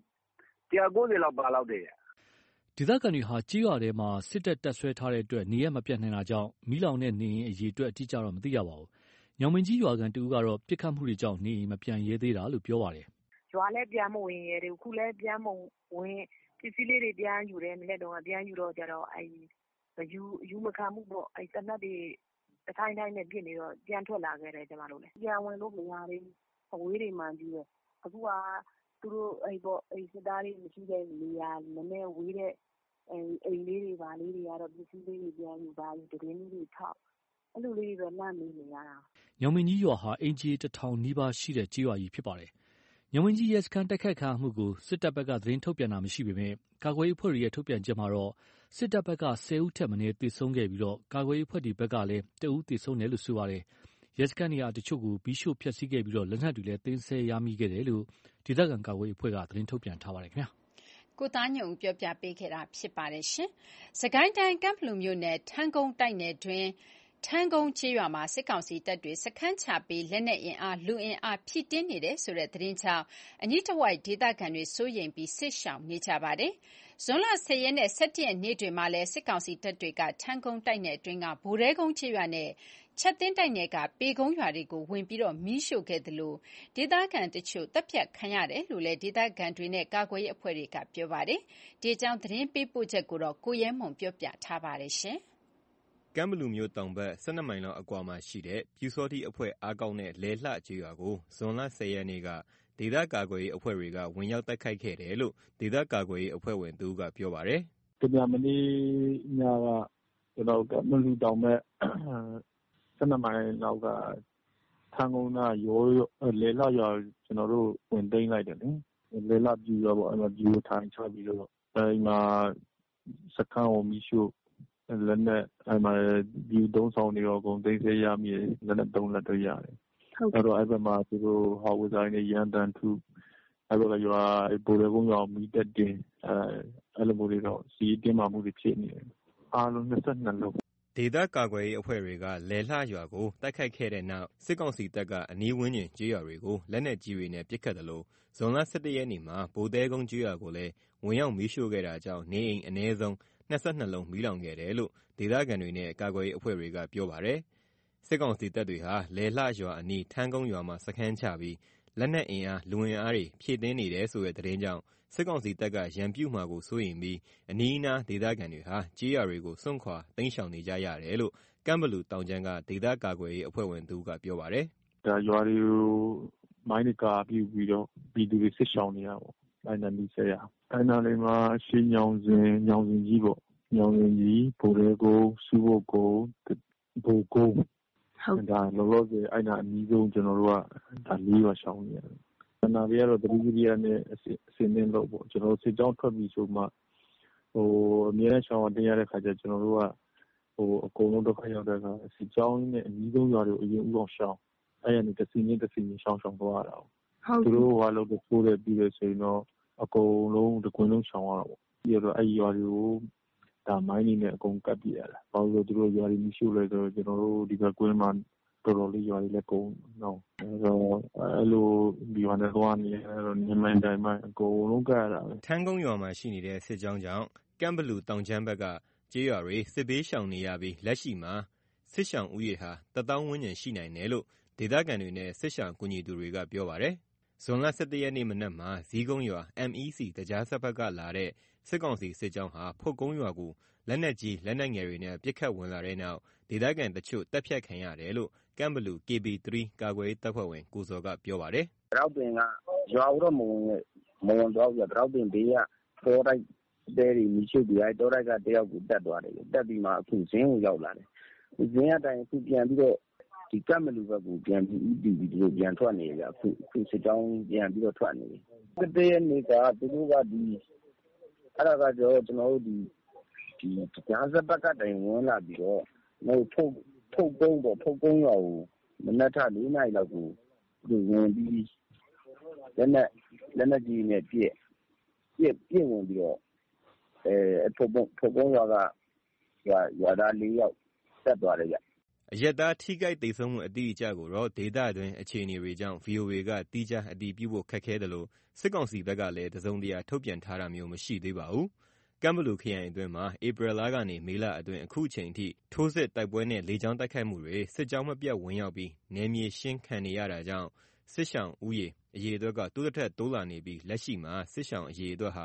190လောက်ပါလောက်တယ်ဒေသခံတွေဟာကြေးရွာထဲမှာစစ်တပ်တပ်ဆွဲထားတဲ့အတွက်နေရမပြတ်နိုင်တာကြောင့်မီးလောင်တဲ့နေအိမ်အရေးအတွက်အတိအကျတော့မသိရပါဘူး။ညောင်မင်းကြီးရွာကန်တူကတော့ပြစ်ခတ်မှုတွေကြောင့်နေအိမ်မပြန်ရဲသေးတာလို့ပြောပါတယ်။ရွာလည်းပြန်မဝင်ရဲတယ်ခုလည်းပြန်မဝင်ပစ္စည်းလေးတွေပြန်ယူတယ်မနေ့တော့ပြန်ယူတော့ကြတော့ယူမခံမှုပေါ့တနတ်တွေတထိုင်းတိုင်းနဲ့ပြစ်နေတော့ပြန်ထွက်လာခဲ့တယ်ကျမတို့လည်းပြန်ဝင်လို့မရသေးဘူးအဝေးတွေမှန်ပြီးတယ်အခုကသူတို့စစ်သားတွေမရှိတဲ့နေရာနည်းနည်းဝေးတဲ့အိမ်လေးတွေပါလေးတွေကတော့ပစ္စည်းလေးတွေပြန်ယူပါယူတရင်လေးတွေထောက်အဲ့လိုလေးတွေပဲလန့်နေရတာညောင်မင်းကြီးရွာဟာအင်ဂျီ1000နီးပါးရှိတဲ့ကျေးရွာကြီးဖြစ်ပါတယ်ညောင်မင်းကြီးရဲစခန်းတိုက်ခိုက်ခံရမှုကိုစစ်တပ်ဘက်ကသတင်းထုတ်ပြန်တာမရှိပေမဲ့ကာကွယ်ရေးအဖွဲ့တွေရဲ့ထုတ်ပြန်ချက်မှာတော့စစ်တပ်ဘက်က10ဦးထက်မနည်းသေဆုံးခဲ့ပြီးကာကွယ်ရေးအဖွဲ့တွေဘက်ကလည်း1ဦးသေဆုံးတယ်လို့ဆိုပါတယ်ရဲစခန်းနေရာတချို့ကိုဘီရှို့ဖျက်ဆီးခဲ့ပြီးလက်နက်တွေလည်းသိမ်းဆည်းရမိခဲ့တယ်လို့ဒေသခံကာကွယ်ရေးအဖွဲ့ကသတင်းထုတ်ပြန်ထားပါတယ်ခင်ဗျာကိုသားညုံပြောပြပေးခဲ့တာဖြစ်ပါတယ်ရှင်။စကိုင်းတိုင်းကမ်ဖလူမြို့နယ်ထန်းကုန်းတိုက်နယ်တွင်ထန်းကုန်းကျေးရွာမှာစစ်ကောင်စီတပ်တွေစခန်းချပြီးလက်နက်အင်အားလူအင်အားဖြည့်တင်းနေတယ်ဆိုတဲ့သတင်းကြောင့်အနီးတစ်ဝိုက်ဒေသခံတွေစိုးရိမ်ပြီးစစ်ရှောင်နေကြပါတယ်။ဇွန်လ10ရက်နဲ့17ရက်နေ့တွေမှာလည်းစစ်ကောင်စီတပ်တွေကထန်းကုန်းတိုက်နယ်အတွင်းကဗိုလ်တဲကုန်းကျေးရွာနဲ့ချက်သင်းတိုက်နယ်ကပေကုန်းရွာတွေကိုဝင်ပြီးမီးရှို့ခဲ့သလိုဒေသခံတချို့တပ်ဖြတ်ခံရတယ်လို့လည်းဒေသခံတွေနဲ့ကာကွယ်ရေးအဖွဲ့တွေကပြောပါတယ်။ဒီအကြောင်းသတင်းပေးပို့ချက်ကိုကိုရဲမွန်ပြောပြထားပါတယ်ရှင်။ကမ်ဘလူမျိုးတောင်ဘက်12မိုင်လောက်အကွာမှာရှိတဲ့ပြူစောတိအဖွဲ့အားကောင်းတဲ့လဲလှကျေးရွာကိုဇွန်လ10ရက်နေ့ကဒေသကာကွယ်ရေးအဖွဲ့တွေကဝင်ရောက်တိုက်ခိုက်ခဲ့တယ်လို့ဒေသကာကွယ်ရေးအဖွဲ့ဝင်သူကပြောပါတယ်။ဒီညမနေ့ညကကျွန်တော်ကမ်ဘလူတောင်ဘက်12မိုင်လောက်ကထန်းကုန်းကရောလဲလှရွာကျွန်တော်တို့ဝင်သိမ်းလိုက်တယ်လေ။လဲလှပြူရွာပေါ့အဲ့မှာပြူထိုင်ချပြီးတော့အဲ့မှာစခန်းကိုမီးရှို့လက်နဲ့အဲ့မှာဒီတုံးဆောင်တွေတော့အကုန်သိမ်းဆည်းရမိတယ်လက်နဲ့3လက်တွေရတယ်အဲ့တော့အဲ့ဘက်မှာသူတို့ဟောက်ဝဇိုင်းနဲ့ရန်တန်ထုအဲ့ဘက်ကရွာဗိုလ်ရဲကုန်းရွာမီးတက်တင်အဲ့လိုမျိုးတွေတော့စီးတင်းမာမှုတွေဖြစ်နေတယ်အားလုံး22လုံးဒေသကာကွယ်ရေးအဖွဲ့တွေကလဲလှရွာကိုတိုက်ခိုက်ခဲ့တဲ့နောက်စစ်ကောင်စီတပ်ကအနီးဝန်းကျင်ကျေးရွာတွေကိုလက်နက်ကြီးတွေနဲ့ပစ်ခတ်တယ်လို့ဇွန်လ17ရက်နေ့မှာဗိုလ်တဲကုန်းကျေးရွာကိုလည်းဝင်ရောက်မီးရှို့ခဲ့တာကြောင့်နေအိမ်အနည်းဆုံး22လုံးမီးလောင်ခဲ့တယ်လို့ဒေသခံတွေနဲ့ကာကွယ်ရေးအဖွဲ့တွေကပြောပါတယ်။စစ်ကောင်စီတပ်တွေဟာလဲလှရွာအနီးထန်းကုန်းရွာမှာစခန်းချပြီးလက်နက်အင်အားလူအင်အားတွေဖြည့်တင်းနေတယ်ဆိုတဲ့သတင်းကြောင့်စစ်ကောင်စီတပ်ကရန်ပြုမှာကိုစိုးရိမ်ပြီးအနီးအနားဒေသခံတွေဟာကြေးရွာတွေကိုစွန့်ခွာတိမ်းရှောင်နေကြရတယ်လို့ကမ်ဘလူတောင်ကျန်းကဒေသကာကွယ်ရေးအဖွဲ့ဝင်သူကပြောပါတယ်။ဒါရွာတွေကိုမိုင်းတွေကာပြီးတော့ပြည်သူတွေစစ်ရှောင်နေရပေါ့။အဲ့နာနီးစရာအဲ့နာလေးမှာရှင်းညောင်စင်ကြီးပေါ့။ညောင်စင်ကြီးဗိုလ်ရဲကုန်းစုဖို့ကုန်းဘိုကုန်းဟုတ်ဒါလောလောဆယ်အဲ့နာအနည်းဆုံးကျွန်တော်တို့ကဒါ၄ရွာရှောင်နေရတယ်။နာရီကတော့တတိယရက်နဲ့အစင်းင်းလို့ပေါ့ကျွန်တော်စစ်ကြောင်းထွက်ပြီးဆိုမှအမြဲတမ်းရှောင်တင်ရတဲ့ခါကျကျွန်တော်တို့ကအကုန်လုံးဒုက္ခရောက်တဲ့အခါစစ်ကြောင်းနဲ့အနည်းဆုံးရွာတွေကိုအရင်ဥအောင်ရှောင်အဲ့ရနေတစ်စီးရှောင်သွားရတာဟုတ်သူတို့ဟာလို့ပို့တယ်ပြီးတယ်ဆိုရင်တော့အကုန်လုံးတကွင်းလုံးရှောင်ရတာပေါ့ပြီးတော့အဲ့ရွာတွေကိုဒါမိုင်းနေနဲ့အကုန်ကပ်ပြရတာဘာလို့လဲသူတို့ရွာတွေမရှိလဲဆိုတော့ကျွန်တော်တို့ဒီကကွင်းမှာတော်တော်လေးရွာတွေလည်းကုန်တော့အဲ့လိုဒီရွာနဲ့သွားနေအဲ့တော့နေမိုင်းတိုင်းမှာအကုန်လုံးကပ်ရတာပဲထန်းကုန်းရွာမှာရှိနေတဲ့စစ်ကြောင်းကြောင့်ကမ်ဘလူတောင်ချမ်းဘက်ကကျေးရွာတွေစစ်ဘေးရှောင်နေရပြီးလက်ရှိမှာစစ်ရှောင်ဦးရေဟာ1000ဝန်းကျင်ရှိနိုင်တယ်လို့ဒေသခံတွေနဲ့စစ်ရှောင်ကူညီသူတွေကပြောပါတယ်။ဇွန်လ17ရက်နေ့မနက်မှာဇီးကုန်းရွာ MEC တကြားဆက်ဘက်ကလာတဲ့စစ်ကောင်စီစစ်ကြောင်းဟာဖုတ်ကုန်းရွာကိုလက်နက်ကြီးလက်နက်ငယ်တွေနဲ့ပစ်ခတ်ဝင်လာတဲ့နောက်ဒေသခံတချို့တပ်ဖြတ်ခံရတယ်လို့ကမ်ဘလူ KB3 ကာကွယ်ရေးတပ်ဖွဲ့ဝင်ကိုစောကပြောပါတယ်။တောက်ပင်ကရွာဦးတော့မဝင်တော့ဘူးတောက်ပင်ဘေးကပေါ်တိုက်တဲတွေမြရှိပြီးအဲတောတိုက်ကတယောက်ကိုတက်သွားတယ်တက်ပြီးမှအခုဇင်းကိုရောက်လာတယ်။ဇင်းအတိုင်းအခုပြန်ပြီးတော့ဒီကမ်ဘလူဘက်ကိုပြန်ပြီးဥတီပြီးတို့ပြန်ထွက်နေကြအခုစစ်ကြောင်းပြန်ပြီးတော့ထွက်နေတယ်။တရက်နေ့ကသူတို့ကဒီအဲ့ဒါကကျွန်တော်တို့ဒီကြားစပတ်ကတိုင်ဝင်လာပြီးတော့ဖုတ်ကုန်းပေါ့ဖုတ်ကုန်းရွာကိုမနက်ထ4နာရီလောက်ကိုသူဝင်ပြီးလက်နက်ကြီးနဲ့ပြည့်ဝင်ပြီးတော့ဖုတ်ကုန်းရွာကရွာသား4ယောက်တက်သွားတယ်ဗျအရက်သားထိခိုက်ဒေဆုံးမှုအတိအကျကိုတော့ဒေသတွင်းအခြေအနေတွေကြောင့် VOA ကတီးခြားအတည်ပြုဖို့ခက်ခဲတယ်လို့စစ်ကောင်စီဘက်ကလည်းတစုံတရာထုတ်ပြန်ထားတာမျိုးမရှိသေးပါဘူး။ကမ်ဘလူခရိုင်အတွင်းမှာဧပြီလကနေမေလအတွင်းအခုချိန်ထိထိုးစစ်တိုက်ပွဲနဲ့လေကြောင်းတိုက်ခိုက်မှုတွေစစ်ကြောင်းမပြတ်ဝင်ရောက်ပြီးနယ်မြေရှင်းခံနေရတာကြောင့်စစ်ရှောင်ဦးရေအရေအတွက်တိုးတက်တိုးလာနေပြီးလက်ရှိမှာစစ်ရှောင်အရေအတွက်ဟာ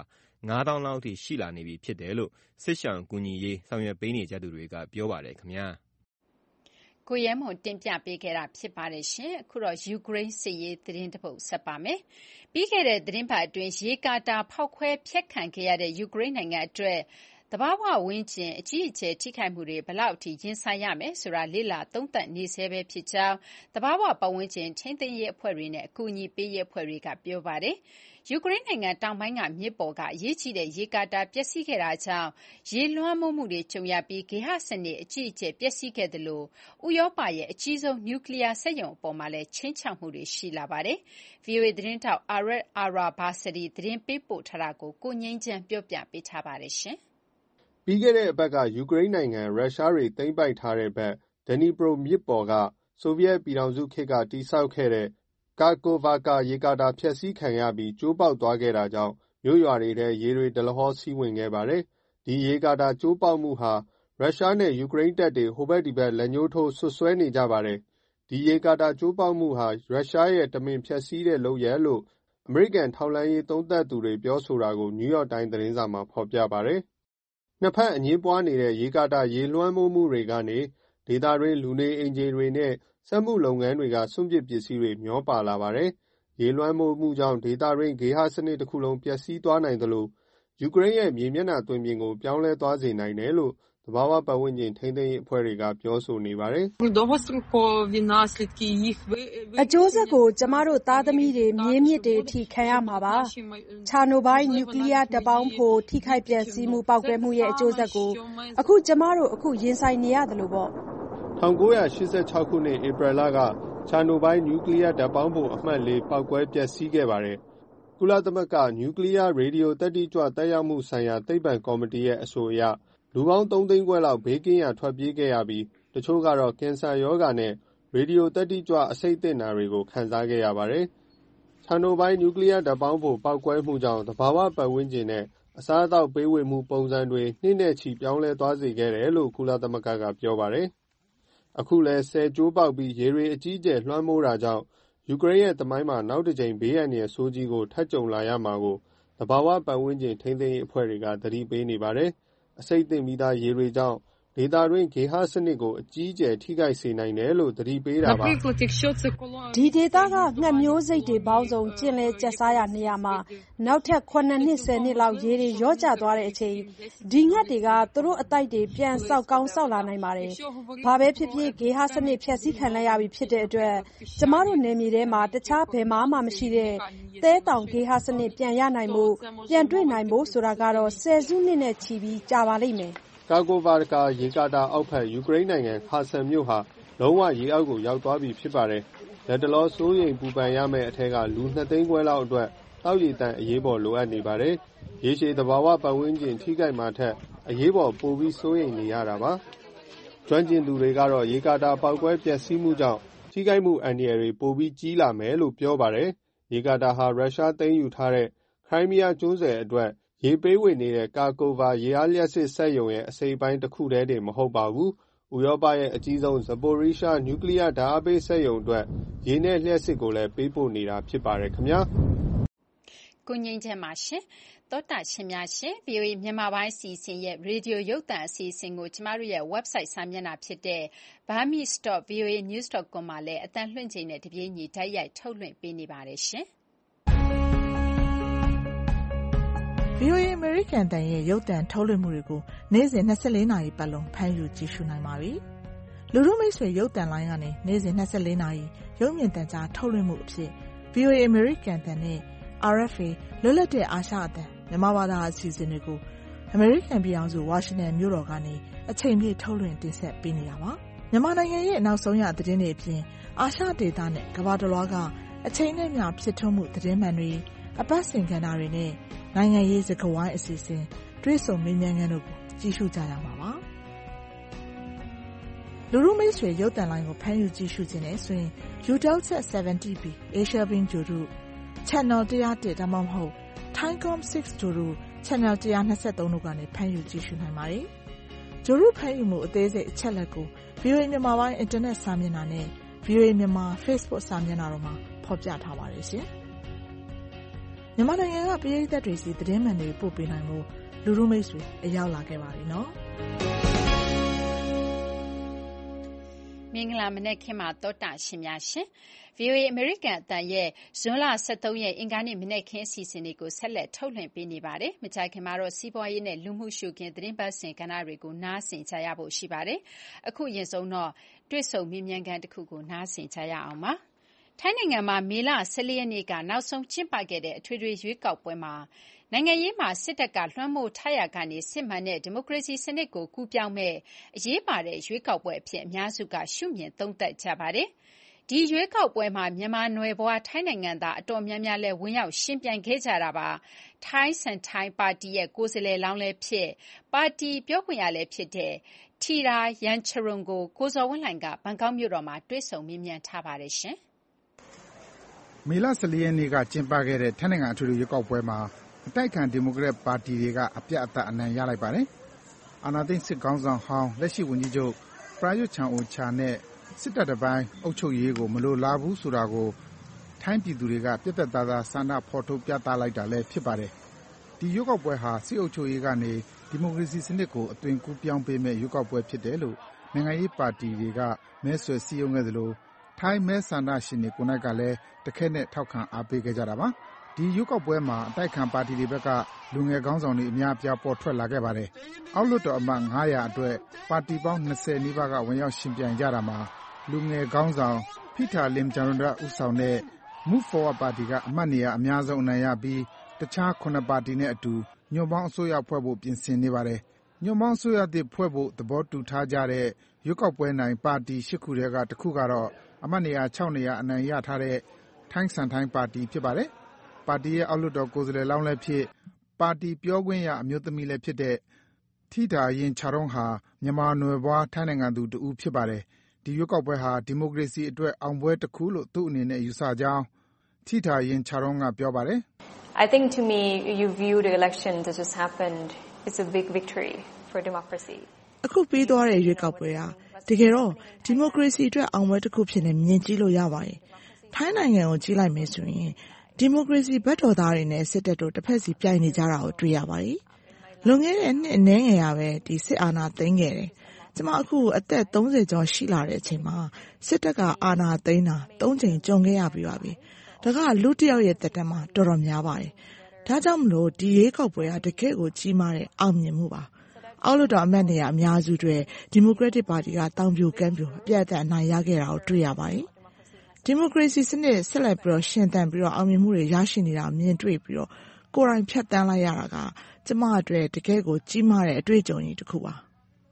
9000 လောက်အထိရှိလာနေပြီဖြစ်တယ်လို့စစ်ရှောင်ကူညီရေးဆောင်ရွက်ပေးနေကြသူတွေကပြောပါတယ်ခင်ဗျာကိုရဲမွန်တင်ပြပေးခဲ့တာဖြစ်ပါတယ်ရှင်အခုတော့ယူကရိန်းစစ်ရေးသတင်းတစ်ပုဒ်ဆက်ပါမယ်ပြီးခဲ့တဲ့သတင်းပတ်အတွင်းရေကာတာဖောက်ခွဲဖျက်ခံခဲ့ရတဲ့ယူကရိန်းနိုင်ငံအတွက်တဘာဝဝင်းကျင်အကြီးအကျယ်ထိခိုက်မှုတွေဘလောက်ထိရင်ဆိုင်ရမယ်ဆိုတာလေ့လာသုံးသပ်နေဆဲပဲဖြစ်ကြောင်းတဘာဝပတ်ဝန်းကျင်ထိန်းသိမ်းရေးအဖွဲ့တွေနဲ့အကူအညီပေးရေးအဖွဲ့တွေကပြောပါတယ်ယူကရိန်းနိုင်ငံတောင်ပိုင်းကမြစ်ပေါ်ကအရေးကြီးတဲ့ရေကာတာပျက်စီးခဲ့တာကြောင့်ရေလွှမ်းမိုးမှုတွေကြုံရပြီးဂေဟစနစ်အကြီးအကျယ်ပျက်စီးခဲ့တယ်လို့ဥရောပရဲ့အကြီးဆုံးနျူကလ িয়ার စက်ရုံအပေါ်မှာလည်းချင်းချောက်မှုတွေရှိလာပါတယ်။ VOA သတင်းထောက် Arat Arabasadi သတင်းပေးပို့ထားတာကိုကိုငိမ့်ချမ်းပြောပြပေးထားပါတယ်ရှင်။ပြီးခဲ့တဲ့အပတ်ကယူကရိန်းနိုင်ငံရုရှားတွေသိမ်းပိုက်ထားတဲ့ဘက်ဒနီပရိုမြစ်ပေါ်ကဆိုဗီယက်ပြည်ထောင်စုခေတ်ကတည်ဆောက်ခဲ့တဲ့ကာကိုဗာကာရေကာတာဖျက်ဆီးခံရပြီးကျိုးပေါက်သွားခဲ့တာကြောင့်မြို့ရွာတွေထဲရေတွေဒလဟောစီးဝင်ခဲ့ပါတယ်။ဒီရေကာတာကျိုးပေါက်မှုဟာရုရှားနဲ့ယူကရိန်းတပ်တွေဟိုဘက်ဒီဘက်လက်ညှိုးထိုးဆွဆွဲနေကြပါတယ်။ဒီရေကာတာကျိုးပေါက်မှုဟာရုရှားရဲ့တမင်ဖျက်ဆီးတဲ့လုပ်ရပ်လို့အမေရိကန်ထောက်လှမ်းရေးသုံးသပ်သူတွေပြောဆိုတာကိုနယူးယောက်တိုင်းသတင်းစာမှာဖော်ပြပါတယ်။နှစ်ဖက်အငြင်းပွားနေတဲ့ရေကာတာရေလွှမ်းမိုးမှုတွေကနေဒေသတွင်းလူနေအိမ်ခြေတွေနဲ့စက်မှုလုပ်ငန်းတွေကစွန့်ပစ်ပစ္စည်းတွေမျောပါလာပါတယ်။ရေလွှမ်းမိုးမှုကြောင့်ဒေသတွင်းဂေဟစနစ်တစ်ခုလုံးပျက်စီးသွားနိုင်သလိုယူကရိန်းရဲ့မြေမျက်နှာသွင်ပြင်ကိုပြောင်းလဲသွားစေနိုင်တယ်လို့သဘာဝပတ်ဝန်းကျင်ထိန်းသိမ်းရေးအဖွဲ့တွေကပြောဆိုနေပါတယ်။အကျိုးဆက်ကိုကျမတို့သားသမီးတွေမြေမြစ်တွေအထိခံရမှာပါ။ချာနိုဘိုင်းနျူကလ িয়ার ဓာတ်ပေါင်းဖိုထိခိုက်ပျက်စီးမှုပောက်ကွဲမှုရဲ့အကျိုးဆက်ကိုအခုကျမတို့အခုရင်ဆိုင်နေရတယ်လို့ပေါ့။1986ခုနှစ်ဧပြီလကချာနိုဘိုင်းနျူကလ িয়ার ဓာတ်ပေါင်းဖိုအမှတ်4ပောက်ကွဲပျက်စီးခဲ့ပါတယ်။ကုလသမဂ္ဂနျူကလ িয়ার ရေဒီယိုသတ္တိကြွသက်ရောက်မှုဆိုင်ရာသိပ္ပံကော်မတီရဲ့အဆိုအရလူပေါင်း3သိန်းခွဲလောက်ဘေးကင်းရာထွက်ပြေးခဲ့ရပြီးတချို့ကတော့ကင်ဆာရောဂါနဲ့ရေဒီယိုသတ္တိကြွအဆိပ်သင့်တာတွေကိုခံစားခဲ့ရပါတယ်။ချာနိုဘိုင်းနျူကလ িয়ার ဓာတ်ပေါင်းဖိုပေါက်ကွဲမှုကြောင့်သဘာဝပတ်ဝန်းကျင်နဲ့အစားအသောက်ပေးဝေမှုပုံစံတွေနှစ်နဲ့ချီပြောင်းလဲသွားစေခဲ့တယ်လို့ကုလသမဂ္ဂကပြောပါတယ်။အခုလည်းဆယ်ကျိုးပေါက်ပြီးရေတွေအကြီးအကျယ်လွှမ်းမိုးတာကြောင့်ယူကရိန်းရဲ့သမိုင်းမှာနောက်တစ်ကြိမ်ဘေးအန္တရာယ်ဆိုးကြီးကိုထပ်ကြုံလာရမှာကိုသဘာဝပတ်ဝန်းကျင်ထိန်းသိမ်းရေးအဖွဲ့တွေကသတိပေးနေပါတယ်။အဆိပ်သင့်ပြီးသားရေတွေကြောင့်ဒေသတွင်းဂေဟစနစ်ကိုအကြီးအကျယ်ထိခိုက်စေနိုင်တယ်လို့သတိပေးတာပါ။ဒီဒေသကငှက်မျိုးစိတ်တွေပေါင်းစုံကျင်လည်ကျက်စားရာနေရာမှာနောက်ထပ်9နှစ်10နှစ်လောက်ရေတွေရောကျသွားတဲ့အချိန်ဒီငှက်တွေကသူတို့အတိုက်တွေပြန်ဆောက်ကောင်းဆောက်လာနိုင်ပါတယ်။ဘာပဲဖြစ်ဖြစ်ဂေဟစနစ်ဖျက်ဆီးခံလိုက်ရပြီဖြစ်တဲ့အတွက်ကျမတို့နယ်မြေထဲမှာတခြားဘယ်မှမရှိတဲ့သဲတောင်ဂေဟစနစ်ပြန်ရနိုင်ဖို့ပြန်တွေ့နိုင်ဖို့ဆိုတာကတော့ဆယ်စုနှစ်နဲ့ချီပြီးကြာပါလိမ့်မယ်။ကာကိုဗာကာရေကာတာအောက်ဘက်ယူကရိန်းနိုင်ငံခါဆန်မြို့ဟာလုံးဝရေအောက်ကိုရောက်သွားပြီဖြစ်ပါတယ်။လက်တလောစိုးရိမ်ပူပန်ရမယ့်အထက်ကလူ2သိန်းခွဲလောက်အတွက်တောက်ရည်တန်အရေးပေါ်လိုအပ်နေပါတယ်။ရေရှည်သဘာဝပတ်ဝန်းကျင်ထိခိုက်မှာထက်အရေးပေါ်ပိုပြီးစိုးရိမ်နေရတာပါ။ကျွမ်းကျင်သူတွေကတော့ရေကာတာပေါက်ကွဲပျက်စီးမှုကြောင့်ထိခိုက်မှုအန္တရာယ်တွေပိုပြီးကြီးလာမယ်လို့ပြောပါတယ်။ရေကာတာဟာရုရှားသိမ်းယူထားတဲ့ခရိုင်းမီးယားကျွန်းဆွယ်အတွက်ရေပေးဝေနေတဲ့ကာကိုဗာရေအားလျှပ်စစ်စက်ရုံရဲ့အစိပ်ပိုင်းတစ်ခုတည်းတင်မဟုတ်ပါဘူး။ဥရောပရဲ့အကြီးဆုံးဇပိုရီးရှားနျူကလ িয়ার ဓာတ်အားပေးစက်ရုံအတွက်ရေနဲ့လျှပ်စစ်ကိုလည်းပေးပို့နေတာဖြစ်ပါတယ်ခင်ဗျာ။ကိုငိမ့်ချမ်းပါရှင်။သောတာရှင်များရှင် VOA မြန်မာပိုင်းအစီအစဉ်ရဲ့ရေဒီယိုရုပ်သံအစီအစဉ်ကိုကျမတို့ရဲ့ website စာမျက်နှာဖြစ်တဲ့ burmese.voanews.com မှာလည်းအသံလွှင့်ချိန်နဲ့တပြေးညီတိုက်ရိုက်ထုတ်လွှင့်ပေးနေပါတယ်ရှင်။ VOA အမေရိကန်တန်ရဲ့ရုပ်သံထုတ်လွှင့်မှုတွေကိုနေ့စဉ်24နာရီပတ်လုံးဖမ်းယူကြည့်ရှုနိုင်ပါပြီ။လူထုမိတ်ဆွေရုပ်သံလိုင်းကနေနေ့စဉ်24နာရီရုပ်မြင်သံကြားထုတ်လွှင့်မှုအဖြစ် VOA အမေရိကန်တန်နဲ့ RFA လွတ်လပ်တဲ့အာရှအသံမြန်မာဘာသာအစီအစဉ်တွေကိုအမေရိကန်ပြည်ထောင်စုဝါရှင်တန်မြို့တော်ကနေအချိန်ပြည့်ထုတ်လွှင့်တင်ဆက်ပေးနေတာပါ။မြန်မာနိုင်ငံရဲ့နောက်ဆုံးရသတင်းတွေအပြင်အာရှဒေသနဲ့ကမ္ဘာတစ်လွှားကအချိန်နဲ့မျှဖြစ်ထွန်းမှုသတင်းမှန်တွေအပတ်စဉ်ကဏ္ဍတွေနဲ့နိုင်ငံရေးစကားဝိုင်းအစီအစဉ်တွေ့ဆုံမေးမြန်းခန်းတို့ကိုကြည့်ရှုကြရမှာပါလူထုမိတ်ဆွေရုပ်သံလိုင်းကိုဖမ်းယူကြည့်ရှုခြင်းနဲ့ဆိုရင် UTELSAT 70B Asia Beam ဂျိုတို့ Channel 101ဒါမှမဟုတ် Timecom 6ဂျိုတို့ Channel 123တို့ကနေဖမ်းယူကြည့်ရှုနိုင်ပါတယ်ဂျိုတို့ဖမ်းယူမှုအသေးစိတ်အချက်လက်ကို VOA မြန်မာပိုင်းအင်တာနက်စာမျက်နှာနဲ့ VOA မြန်မာ Facebook စာမျက်နှာတို့မှာဖော်ပြထားပါတယ်ရှင်မြန်မာနိုင်ငံကပရိသတ်တွေစီသတင်းမှန်တွေပို့ပေးနိုင်ဖို့လူလူမိတ်ဆွေအရောက်လာခဲ့ပါပြီနော်မင်္ဂလာမနက်ခင်းမှာတောတာရှင်များရှင် VOA American အတန်ရဲ့ဇွန်လ23ရက်အင်္ဂါနေ့မနက်ခင်းအစီအစဉ်လေးကိုဆက်လက်ထုတ်လွှင့်ပေးနေပါတယ်။မကြာခင်မှာတော့စီးပွားရေးနဲ့လူမှုရှုခင်းသတင်းပတ်စဉ်ကဏ္ဍတွေကိုနားဆင်ကြရဖို့ရှိပါတယ်။အခုရင်ဆုံးတော့တွေ့ဆုံမေးမြန်းခန်းတစ်ခုကိုနားဆင်ကြရအောင်ပါ။ထိုင်းနိုင်ငံမှာမေလ14ရက်နေ့ကနောက်ဆုံးကျင်းပခဲ့တဲ့အထွေထွေရွေးကောက်ပွဲမှာနိုင်ငံရေးမှာစစ်တပ်ကလွှမ်းမိုးထားရာကနေစစ်မှန်တဲ့ဒီမိုကရေစီစနစ်ကိုကူးပြောင်းမဲ့အရေးပါတဲ့ရွေးကောက်ပွဲအဖြစ်အများစုကရှုမြင်သုံးသပ်ကြပါတယ်။ဒီရွေးကောက်ပွဲမှာမြန်မာနွယ်ဘွားထိုင်းနိုင်ငံသားအတော်များများလည်းဝင်ရောက်ရှင်ပြိုင်ခဲ့ကြတာပါ။ထိုင်းစန်ထိုင်းပါတီရဲ့ကိုယ်စားလှယ်လောင်းလည်းဖြစ်ပါတီပြောခွင့်ရလည်းဖြစ်တဲ့ထီရာရန်ချရွန်ကိုကိုဇော်ဝင်းလှိုင်ကဘန်ကောက်မြို့တော်မှာတွေ့ဆုံမေးမြန်းထားပါတယ်ရှင်။မေလ14ရက်နေ့ကကျင်းပခဲ့တဲ့ထိုင်းနိုင်ငံအထွေထွေရွေးကောက်ပွဲမှာအတိုက်အခံဒီမိုကရက်ပါတီတွေကအပြတ်အသတ်အနိုင်ရလိုက်ပါတယ်။အာဏာသိမ်းစစ်ခေါင်းဆောင်ဟောင်းလက်ရှိဝန်ကြီးချုပ်ပရာယွတ်ချန်အိုချာနဲ့စစ်တပ်တပိုင်းအုပ်ချုပ်ရေးကိုမလိုလားဘူးဆိုတာကိုထိုင်းပြည်သူတွေကပြတ်ပြတ်သားသားဆန္ဒဖော်ထုတ်ပြသလိုက်တာလည်းဖြစ်ပါတယ်။ဒီရွေးကောက်ပွဲဟာစစ်အုပ်ချုပ်ရေးကနေဒီမိုကရေစီစနစ်ကိုအသွင်ကူးပြောင်းပေးမဲ့ရွေးကောက်ပွဲဖြစ်တယ်လို့နိုင်ငံရေးပါတီတွေကမဲဆွယ်စည်းရုံးခဲ့သလိုထိုင်းမဲဆန္ဒရှင်တွေကိုယ်နှိုက်ကလည်းတခဲနဲ့ထောက်ခံအားပေးခဲ့ကြတာပါ။ဒီရွေးကောက်ပွဲမှာအတိုက်အခံပါတီတွေဘက်ကလူငယ်ခေါင်းဆောင်တွေအများအပြားပေါ်ထွက်လာခဲ့ပါတယ်။အောက်လွှတ်တော်အမတ်900အတွက်ပါတီပေါင်း20နီးပါးကဝင်ရောက်ယှဉ်ပြိုင်ကြတာမှာလူငယ်ခေါင်းဆောင်ဖိထာလင်ဂျန်ရတ်ဦးဆောင်တဲ့ Move Forward ပါတီကအမတ်နေရာအများဆုံးအနိုင်ရပြီးတခြား9ပါတီနဲ့အတူညွန့်ပေါင်းအစိုးရဖွဲ့ဖို့ပြင်ဆင်နေပါတယ်။ညွန့်ပေါင်းအစိုးရသစ်ဖွဲ့ဖို့သဘောတူထားကြတဲ့ရွေးကောက်ပွဲနိုင်ပါတီ8ခုထဲကတစ်ခုကတော့အမတ်နေရာ6နေရာအနိုင်ရထားတဲ့ထိုင်းစန်ထိုင်းပါတီဖြစ်ပါတယ်။ပါတီရဲ့အောက်လွှတ်တော်ကိုယ်စားလှယ်လောင်းလည်းဖြစ်ပါတီပြောခွင့်ရအမျိုးသမီးလည်းဖြစ်တဲ့ထီတာရင်ချာရုံးဟာမြန်မာနွယ်ဘွားထိုင်းနိုင်ငံသူတူဦးဖြစ်ပါတယ်။ဒီရွေးကောက်ပွဲဟာဒီမိုကရေစီအတွက်အောင်ပွဲတစ်ခုလို့သူ့အနေနဲ့ယူဆကြောင်းထီတာရင်ချာရုံးကပြောပါတယ်။ I think to me you view the election that just happened it's a big victory for democracy. အခုပြီးသွားတဲ့ရွေးကောက်ပွဲဟာတကယ်တော့ဒီမိုကရေစီအတွက်အောင်ပွဲတစ်ခုဖြစ်နေမြင်ကြည့်လို့ရပါတယ်။ထိုင်းနိုင်ငံကိုကြည့်လိုက်မယ်ဆိုရင်ဒီမိုကရေစီဘက်တော်သားတွေနဲ့စစ်တပ်တို့တစ်ဖက်စီပြိုင်နေကြတာကိုတွေ့ရပါတယ်။လွန်ခဲ့တဲ့နှစ်အနည်းငယ်ရပဲဒီစစ်အာဏာသိမ်းခဲ့တယ်။ကျွန်မအခုအသက်30ကျော်ရှိလာတဲ့အချိန်မှာစစ်တပ်ကအာဏာသိမ်းတာ3ချိန်ကြုံခဲ့ရပြီးပါပြီ။ဒါကလူတစ်ယောက်ရဲ့သက်တမ်းမှာတော်တော်များပါတယ်။ဒါကြောင့်မလို့ဒီရွေးကောက်ပွဲကတကယ့်ကိုကြီးမားတဲ့အောင်မြင်မှုပါ။အောက်လွှတ်တော်အမတ်နေရာအများစုတွေဒီမိုကရက်တစ်ပါတီကတောင်ပြိုကမ်းပြိုအပြတ်အသတ်အနိုင်ရခဲ့တာကိုတွေ့ရပါတယ်။ဒီမိုကရေစီစနစ်ဆက်လက်ပြီးရှင်သန်ပြီးအောင်မြင်မှုတွေရရှိနေတာမြင်တွေ့ပြီးကိုယ်တိုင်ဖြတ်တန်းလိုက်ရတာကကျမအတွက်တကယ်ကိုကြီးမားတဲ့အတွေ့အကြုံကြီးတစ်ခုပါ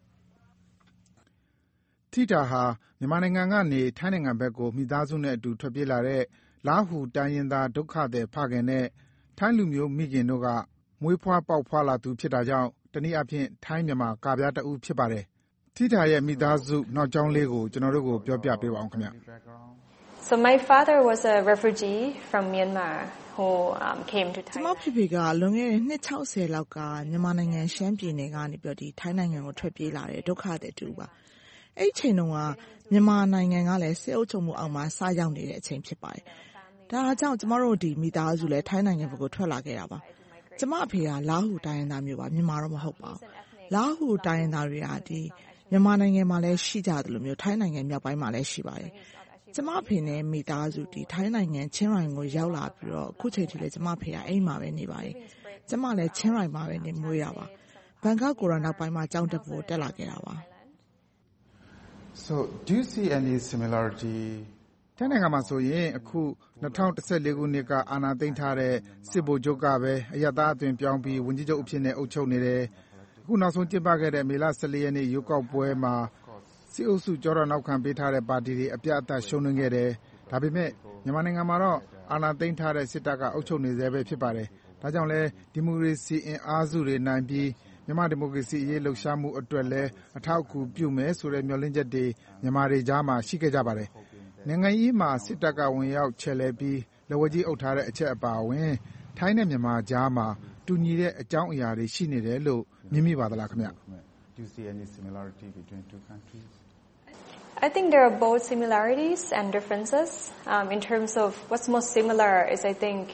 ။ထီတာဟာမြန်မာနိုင်ငံကနေထိုင်းနိုင်ငံဘက်ကိုမိသားစုနဲ့အတူထွက်ပြေးလာတဲ့လာဟူတိုင်းရင်းသားဒုက္ခသည်ဖခင်နဲ့ထိုင်းလူမျိုးမိခင်တို့ကမွေးဖွားပေါက်ဖွားလာသူဖြစ်တာကြောင့်တနည်းအားဖြင့်ထိုင်းမြန်မာကာပြားတအုပ်ဖြစ်ပါတယ်။ထီတာရဲ့မိသားစုနောက်ကြောင်းလေးကိုကျွန်တော်တို့ကိုပြောပြပေးပါအောင်ခင်ဗျ။ So my father was a refugee from Myanmar who came to Thailand. ကျမဖေဖေကလွန်ခဲ့တဲ့နှစ်60လောက်ကမြန်မာနိုင်ငံရှမ်းပြည်နယ်ကနေပြီးဒီထိုင်းနိုင်ငံကိုထွက်ပြေးလာတဲ့ဒုက္ခသည်တူပါ။အဲ့ချိန်တုန်းကမြန်မာနိုင်ငံကလည်းစစ်အုပ်ချုပ်မှုအောက်မှာစရောက်နေတဲ့အချိန်ဖြစ်ပါတယ်။ဒါကြောင့်ကျမတို့ဒီမိသားစုလည်းထိုင်းနိုင်ငံဘက်ကိုထွက်လာခဲ့တာပါ။ကျမအဖေကလာဟူတိုင်းရင်းသားမျိုးပါမြန်မာတော့မဟုတ်ပါဘူး။လာဟူတိုင်းရင်းသားတွေကဒီမြန်မာနိုင်ငံမှာလည်းရှိကြတယ်လို့မျိုးထိုင်းနိုင်ငံမြောက်ပိုင်းမှာလည်းရှိပါတယ်။ကျမဖေနဲ့မိသားစုဒီထိုင်းနိုင်ငံချင်းရိုင်ကိုရောက်လာပြီးတော့အခုချိန်ထိလည်းကျမဖေကအိမ်မှာပဲနေပါတယ်။ကျမလည်းချင်းရိုင်မှာပဲနေမွေးရပါ။ဘန်ကောက်ကိုရနောက်ပိုင်းမှာကျောင်းတက်ဖို့တက်လာခဲ့တာပါ။ So do you see any similarity ထိုင်းနိုင်ငံမှာဆိုရင်အခု2014ခုနှစ်ကအာဏာသိမ်းထားတဲ့စစ်ဗိုလ်ချုပ်ကပဲအရပ်သားအသွင်ပြောင်းပြီးဝန်ကြီးချုပ်အဖြစ်နဲ့အုပ်ချုပ်နေတယ်။အခုနောက်ဆုံးကျင်းပခဲ့တဲ့မေလ14ရက်နေ့ရွေးကောက်ပွဲမှာစစ်အုပ်စုကြောတော်နောက်ခံပေးထားတဲ့ပါတီတွေအပြတ်အသတ်ရှုံးနိမ့်ခဲ့တယ်။ဒါပေမဲ့မြန်မာနိုင်ငံမှာတော့အာဏာသိမ်းထားတဲ့စစ်တပ်ကအုပ်ချုပ်နေဆဲပဲဖြစ်ပါတယ်။ဒါကြောင့်လဲဒီမိုကရေစီအင်အားစုတွေနိုင်ပြီးမြန်မာဒီမိုကရေစီအရေးလှုပ်ရှားမှုအတွက်လည်းအထောက်အကူပြုမယ်ဆိုတဲ့မျှော်လင့်ချက်တွေမြန်မာတွေကြားမှာရှိခဲ့ကြပါတယ်။နိုင်ငံရေးမှာစစ်တပ်ကဝင်ရောက်ချယ်လှယ်ပြီးလက်ဝဲကြီးအုပ်ထားတဲ့အချက်အပါအဝင်ထိုင်းနဲ့မြန်မာကြားမှာတူညီတဲ့အကြောင်းအရာတွေရှိနေတယ်လို့မြင်မိပါသလားခင်ဗျ။ Do you see any similarity between two countries? I think there are both similarities and differences. In terms of what's most similar is I think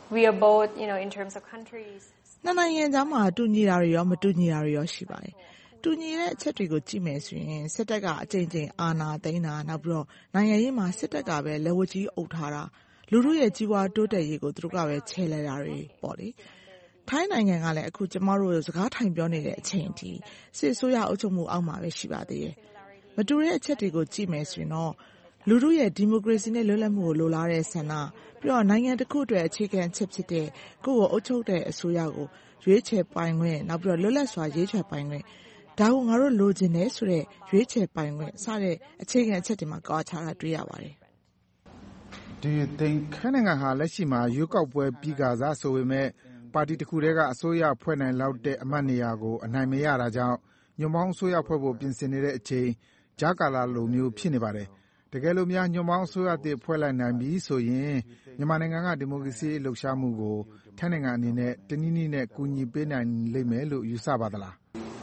we are both, in terms of countries. နှစ်နိုင်ငံကြားမှာတူညီတာတွေရောမတူညီတာတွေရောရှိပါတယ်။တူညီတဲ့အချက်တွေကိုကြည့်မယ်ဆိုရင်စစ်တပ်ကအကြိမ်ကြိမ်အာဏာသိမ်းတာနောက်ပြီးတော့နိုင်ငံရေးမှာစစ်တပ်ကပဲလက်ဝါးကြီးအုပ်ထားတာလူတို့ရဲ့ကြီးပွားတိုးတက်ရေးကိုသူတို့ကပဲချဲ့လဲတာတွေပေါ့လေ။ထိုင်းနိုင်ငံကလည်းအခုကျမတို့စကားထိုင်ပြောနေတဲ့အချိန်အထိစစ်အစိုးရအုပ်ချုပ်မှုအောက်မှာပဲရှိပါသေးတယ်။မတူတဲ့အချက်တွေကိုကြည့်မယ်ဆိုရင်တော့လူတို့ရဲ့ဒီမိုကရေစီနဲ့လွတ်လပ်မှုကိုလိုလားတဲ့ဆန္ဒပြီးတော့နိုင်ငံတစ်ခုအတွက်အခြေခံအချက်ဖြစ်တဲ့ကိုယ့်ကိုအုပ်ချုပ်တဲ့အစိုးရကိုရွေးချယ်ပိုင်ခွင့်နောက်ပြီးတော့လွတ်လပ်စွာရွေးချယ်ပိုင်ခွင့်ဒါကိုငါတို့လိုချင်တယ်ဆိုတဲ့ရွေးချယ်ပိုင်ခွင့်စတဲ့အခြေခံအချက်တွေမှာကွာခြားတာတွေ့ရပါတယ်။ Do you think ထိုင်းနိုင်ငံဟာလက်ရှိမှာရွေးကောက်ပွဲပြီးကာစားဆိုပေမဲ့ပါတီတစ်ခုတည်းကအစိုးရဖွဲ့နိုင်လောက်တဲ့အမတ်နေရာကိုအနိုင်မရတာကြောင့်ညွန့်ပေါင်းအစိုးရဖွဲ့ဖို့ပြင်ဆင်နေတဲ့အချိန်ကြားကာလလိုမျိုးဖြစ်နေပါတယ်။တကယ်လို့များညွန့်ပေါင်းအစိုးရအသစ်ဖွဲ့လိုက်နိုင်ပြီဆိုရင်မြန်မာနိုင်ငံကဒီမိုကရေစီလှုပ်ရှားမှုကိုထိုင်းနိုင်ငံအနေနဲ့တနည်းနည်းနဲ့ကူညီပေးနိုင်လိမ့်မယ်လို့ယူဆပါသလား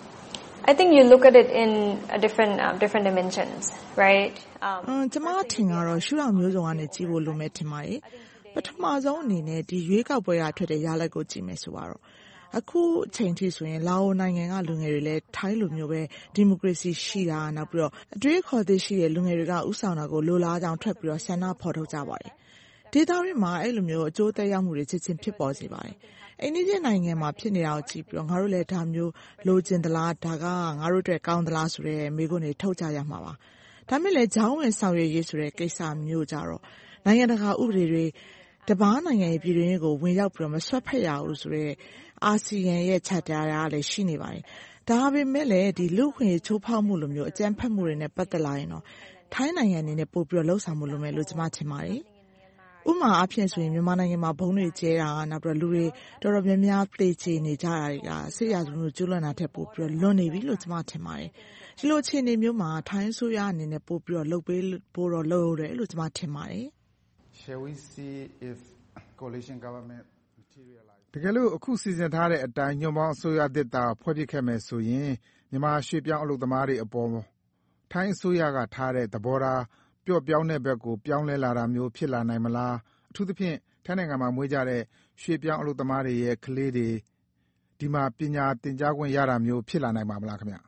I think you look at it in a different dimensions, right? ကျမထင်ကတော့ရှုထောင့်မျိုးစုံကနေကြည့်ဖို့လိုမယ်ထင်ပါတယ်။ပထမဆုံးအနေနဲ့ဒီရွေးကောက်ပွဲကထွက်တဲ့ရလဒ်ကိုကြည့်မယ်ဆိုတော့အခုအချိန်ထိဆိုရင်လာအိုနိုင်ငံကလူငယ်တွေလည်းထိုင်းလိုမျိုးပဲဒီမိုကရေစီရှိတာနောက်ပြီးတော့အတွေးခေါ်သိရှိတဲ့လူငယ်တွေကဥဆောင်တာကိုလိုလားကြောင်ထွက်ပြီးတော့ဆန္ဒဖော်ထုတ်ကြပါတယ်။ဒေသတွင်းမှာအဲ့လိုမျိုးအကျိုးသက်ရောက်မှုတွေချက်ချင်းဖြစ်ပေါ်စေပါတယ်။အိန္ဒိယနိုင်ငံမှာဖြစ်နေတာကိုကြည့်ပြီးတော့ငါတို့လည်းဒါမျိုးလိုချင်သလားဒါကငါတို့အတွက်ကောင်းသလားဆိုတဲ့မေးခွန်းတွေထုတ်ကြရမှာပါ။ဒါမဲ့လည်းဂျောင်းဝင်ဆောင်ရွက်ရေးဆိုတဲ့ကိစ္စမျိုးကြတော့နိုင်ငံတကာဥပဒေတွေတပားနိုင်ငံရဲ့ပြည်တွင်းရေးကိုဝင်ရောက်ပြီးတော့မဆွတ်ဖက်ရဘူးဆိုတဲ့အာဆီယံရဲ့ချက်တရားကလည်းရှိနေပါတယ်။ဒါပေမဲ့လည်းဒီလူ့ခွင့်ချိုးဖောက်မှုလိုမျိုးအကြမ်းဖက်မှုတွေနဲ့ပတ်သက်လာရင်တော့ထိုင်းနိုင်ငံအနေနဲ့ပို့ပြီးတော့လှုပ်ဆောင်မှုလိုမယ်လို့ကျွန်မထင်ပါတယ်။ဥပမာအဖြစ်ဆိုရင်မြန်မာနိုင်ငံမှာဘုံတွေကျဲတာနောက်ပြီးတော့လူတွေတော်တော်များများပြေးချေနေကြတာတွေကစစ်ရာဇဝတ်မှုကျူးလွန်တာထက်ပိုပြီးတော့လွန်နေပြီလို့ကျွန်မထင်ပါတယ်။ဒီလိုအခြေအနေမျိုးမှာထိုင်းဆိုရအနေနဲ့ပို့ပြီးတော့လှုပ်ပေးဖို့တော့လိုတယ်လို့ကျွန်မထင်ပါတယ်။ Shall we see if coalition governmentတကယ်လို့အခုစီစဉ်ထားတဲ့အတိုင်းညွန့်ပေါင်းအစိုးရသစ်တာဖွဲ့ဖြစ်ခဲ့မယ်ဆိုရင်မြန်မာရွှေ့ပြောင်းအလုပ်သမားတွေအပေါ်ထိုင်းအစိုးရကထားတဲ့သဘောထားပျော့ပြောင်းတဲ့ဘက်ကိုပြောင်းလဲလာတာမျိုးဖြစ်လာနိုင်မလားအထူးသဖြင့်ထိုင်းနိုင်ငံမှာမွေးကြတဲ့ရွှေ့ပြောင်းအလုပ်သမားတွေရဲ့ကလေးတွေဒီမှာပညာသင်ကြားခွင့်ရတာမျိုးဖြစ်လာနိုင်ပါမလားခင်ဗျ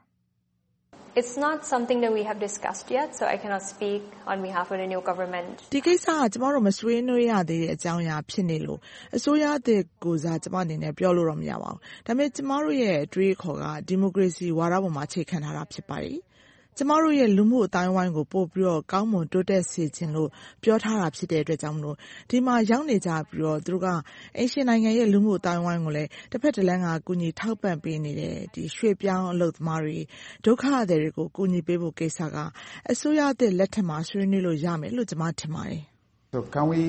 It's not something that we have discussed yet, so I cannot speak on behalf of the new government. ဒီကိစ္စကကျမတို့မဆွေးနွေးရသေးတဲ့အကြောင်းအရာဖြစ်နေလို့အစိုးရအသစ်ကိုစားကျမအနေနဲ့ပြောလို့တော့မရပါဘူး။ဒါပေမဲ့ကျမတို့ရဲ့အတွေးခေါ်ကဒီမိုကရေစီဝါဒပေါ်မှာအခြေခံထားတာဖြစ်ပါတယ်။ကျမတို့ရဲ့လူမှုအတိုင်းဝိုင်းကိုပို့ပြီးတော့ကောင်းမွန်တိုးတက်စေခြင်းလို့ပြောထားတာဖြစ်တဲ့အတွက်ကြောင့်မလို့ဒီမှာရောက်နေကြပြီးတော့သူတို့ကအင်ရှင်နိုင်ငံရဲ့လူမှုအတိုင်းဝိုင်းကိုလည်းတစ်ဖက်တစ်လမ်းကကူညီထောက်ပံ့ပေးနေတဲ့ဒီရွှေ့ပြောင်းအလုပ်သမားတွေဒုက္ခသည်တွေကိုကူညီပေးဖို့ကိစ္စကအစိုးရအသစ်လက်ထက်မှာဆွေးနွေးလို့ရမယ်လို့ကျမထင်ပါတယ် So can we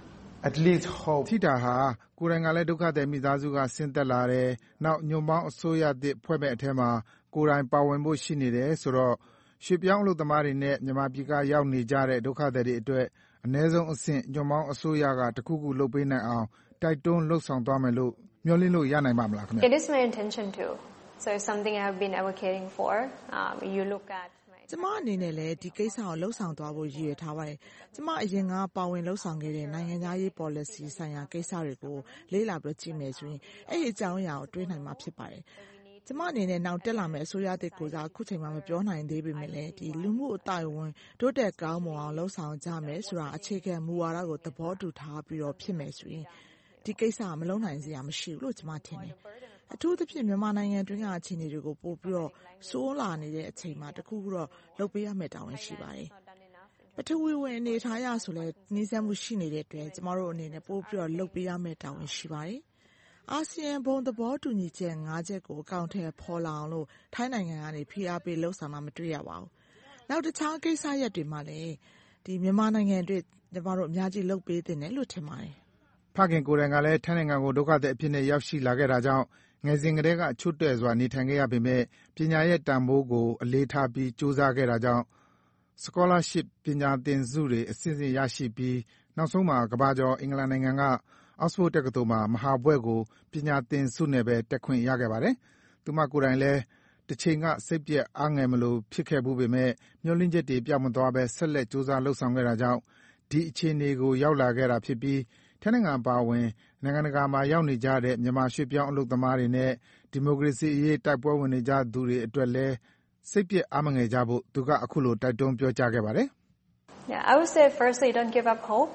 at least hope ထိတာဟာကိုယ်တိုင်ကလည်းဒုက္ခသည်မိသားစုကဆင်းသက်လာတယ်နောက်ညွန့်ပေါင်းအစိုးရသစ်ဖွဲ့မဲ့အထက်မှာကိုယ်တိုင်ပါဝင်ဖို့ရှိနေတယ်ဆိုတော့ရွှေ့ပြောင်းအလုပ်သမားတွေနဲ့မြန်မာပြည်ကရောက်နေကြတဲ့ဒုက္ခသည်တွေအတွက်အ ਨੇ ဆုံးအဆင့်ညွန့်ပေါင်းအစိုးရကတခုခုလုပ်ပေးနိုင်အောင်တိုက်တွန်းလှုပ်ဆောင်သွားမယ်လို့မျှော်လင့်လို့ရနိုင်ပါမလားခင်ဗျ It is my intention to. So it's something I have been advocating for. You look at ကျမအနေနဲ့လည်းဒီကိစ္စကိုလှုပ်ဆောင်သွားဖို့ရည်ရွယ်ထားပါတယ်။ကျမအရင်ကပါဝင်လှုပ်ဆောင်ခဲ့တဲ့နိုင်ငံသားရေး policy ဆိုင်ရာကိစ္စတွေကိုလေ့လာပြီးကြည့်မယ်ဆိုရင်အဲ့ဒီအကြောင်းအရာကိုတွေးနိုင်မှာဖြစ်ပါတယ်။ကျမအနေနဲ့နောက်တက်လာမယ့်အစိုးရသစ်ကိုစားအခုချိန်မှမပြောနိုင်သေးပေမဲ့လည်းဒီလူမှုအတိုင်းအဝန်တိုးတက်ကောင်းမွန်အောင်လှုပ်ဆောင်ကြမယ်ဆိုတာအခြေခံမူဝါဒကိုသဘောတူထားပြီးတော့ဖြစ်မယ်ဆိုရင်ဒီကိစ္စကမလုံးနိုင်စရာမရှိဘူးလို့ကျမထင်တယ်။အထူးသဖြင့်မြန်မာနိုင်ငံတွင်းကအခြေအနေတွေကိုပို့ပြီးတော့စိုးလာနေတဲ့အချိန်မှာတခုခုတော့လုပ်ပေးရမယ့်တာဝန်ရှိပါတယ်။ပထဝီဝင်အနေထားရဆိုလဲနှီးစပ်မှုရှိနေတဲ့အတွက်ကျမတို့အနေနဲ့ပို့ပြီးတော့လုပ်ပေးရမယ့်တာဝန်ရှိပါတယ်။အာဆီယံဘုံသဘောတူညီချက်၅ချက်ကိုအကောင့်ထဲပေါ်လာအောင်လို့ထိုင်းနိုင်ငံကနေဖိအားပေးလှုပ်ဆောင်တာမတွေ့ရပါဘူး။နောက်တခြားကိစ္စရပ်တွေမှာလည်းဒီမြန်မာနိုင်ငံအတွက်ကျမတို့အများကြီးလုပ်ပေးသင့်တယ်လို့ထင်ပါတယ်။ဖခင်ကိုယ်တိုင်ကလည်းထိုင်းနိုင်ငံကိုဒုက္ခသည်အဖြစ်နဲ့ရောက်ရှိလာခဲ့တာကြောင့်ငယ်စဉ်ကတည်းကချွတ်တဲ့စွာနေထိုင်ခဲ့ရပေမဲ့ပညာရဲ့တန်ဖိုးကိုအလေးထားပြီးစူးစမ်းခဲ့တာကြောင့် scholarship ပညာသင်ဆုတွေအစဉ်စဉ်ရရှိပြီးနောက်ဆုံးမှာကမ္ဘာကျော်အင်္ဂလန်နိုင်ငံက Oxford တက္ကသိုလ်မှာမဟာဘွဲ့ကိုပညာသင်ဆုနဲ့ပဲတက်ခွင့်ရခဲ့ပါတယ်။သူမကိုယ်တိုင်လည်းတစ်ချိန်ကစိတ်ပြက်အားငယ်မလို့ဖြစ်ခဲ့ဘူးပေမဲ့မျှော်လင့်ချက်တွေပြောင်းမသွားပဲဆက်လက်စူးစမ်းလှုပ်ဆောင်ခဲ့တာကြောင့်ဒီအခြေအနေကိုရောက်လာခဲ့တာဖြစ်ပြီးထိုင်းနိုင်ငံအပါအဝင်နိုင်ငံတကာမှာရောက်နေကြတဲ့မြန်မာရွှေ့ပြောင်းအလုပ်သမားတွေနဲ့ဒီမိုကရေစီအရေးတိုက်ပွဲဝင်နေကြသူတွေအတွက်လည်းစိတ်ပျက်အားမငယ်ကြဖို့သူကအခုလိုတိုက်တွန်းပြောကြားခဲ့ပါတယ်။ Yeah, I would say firstly don't give up hope.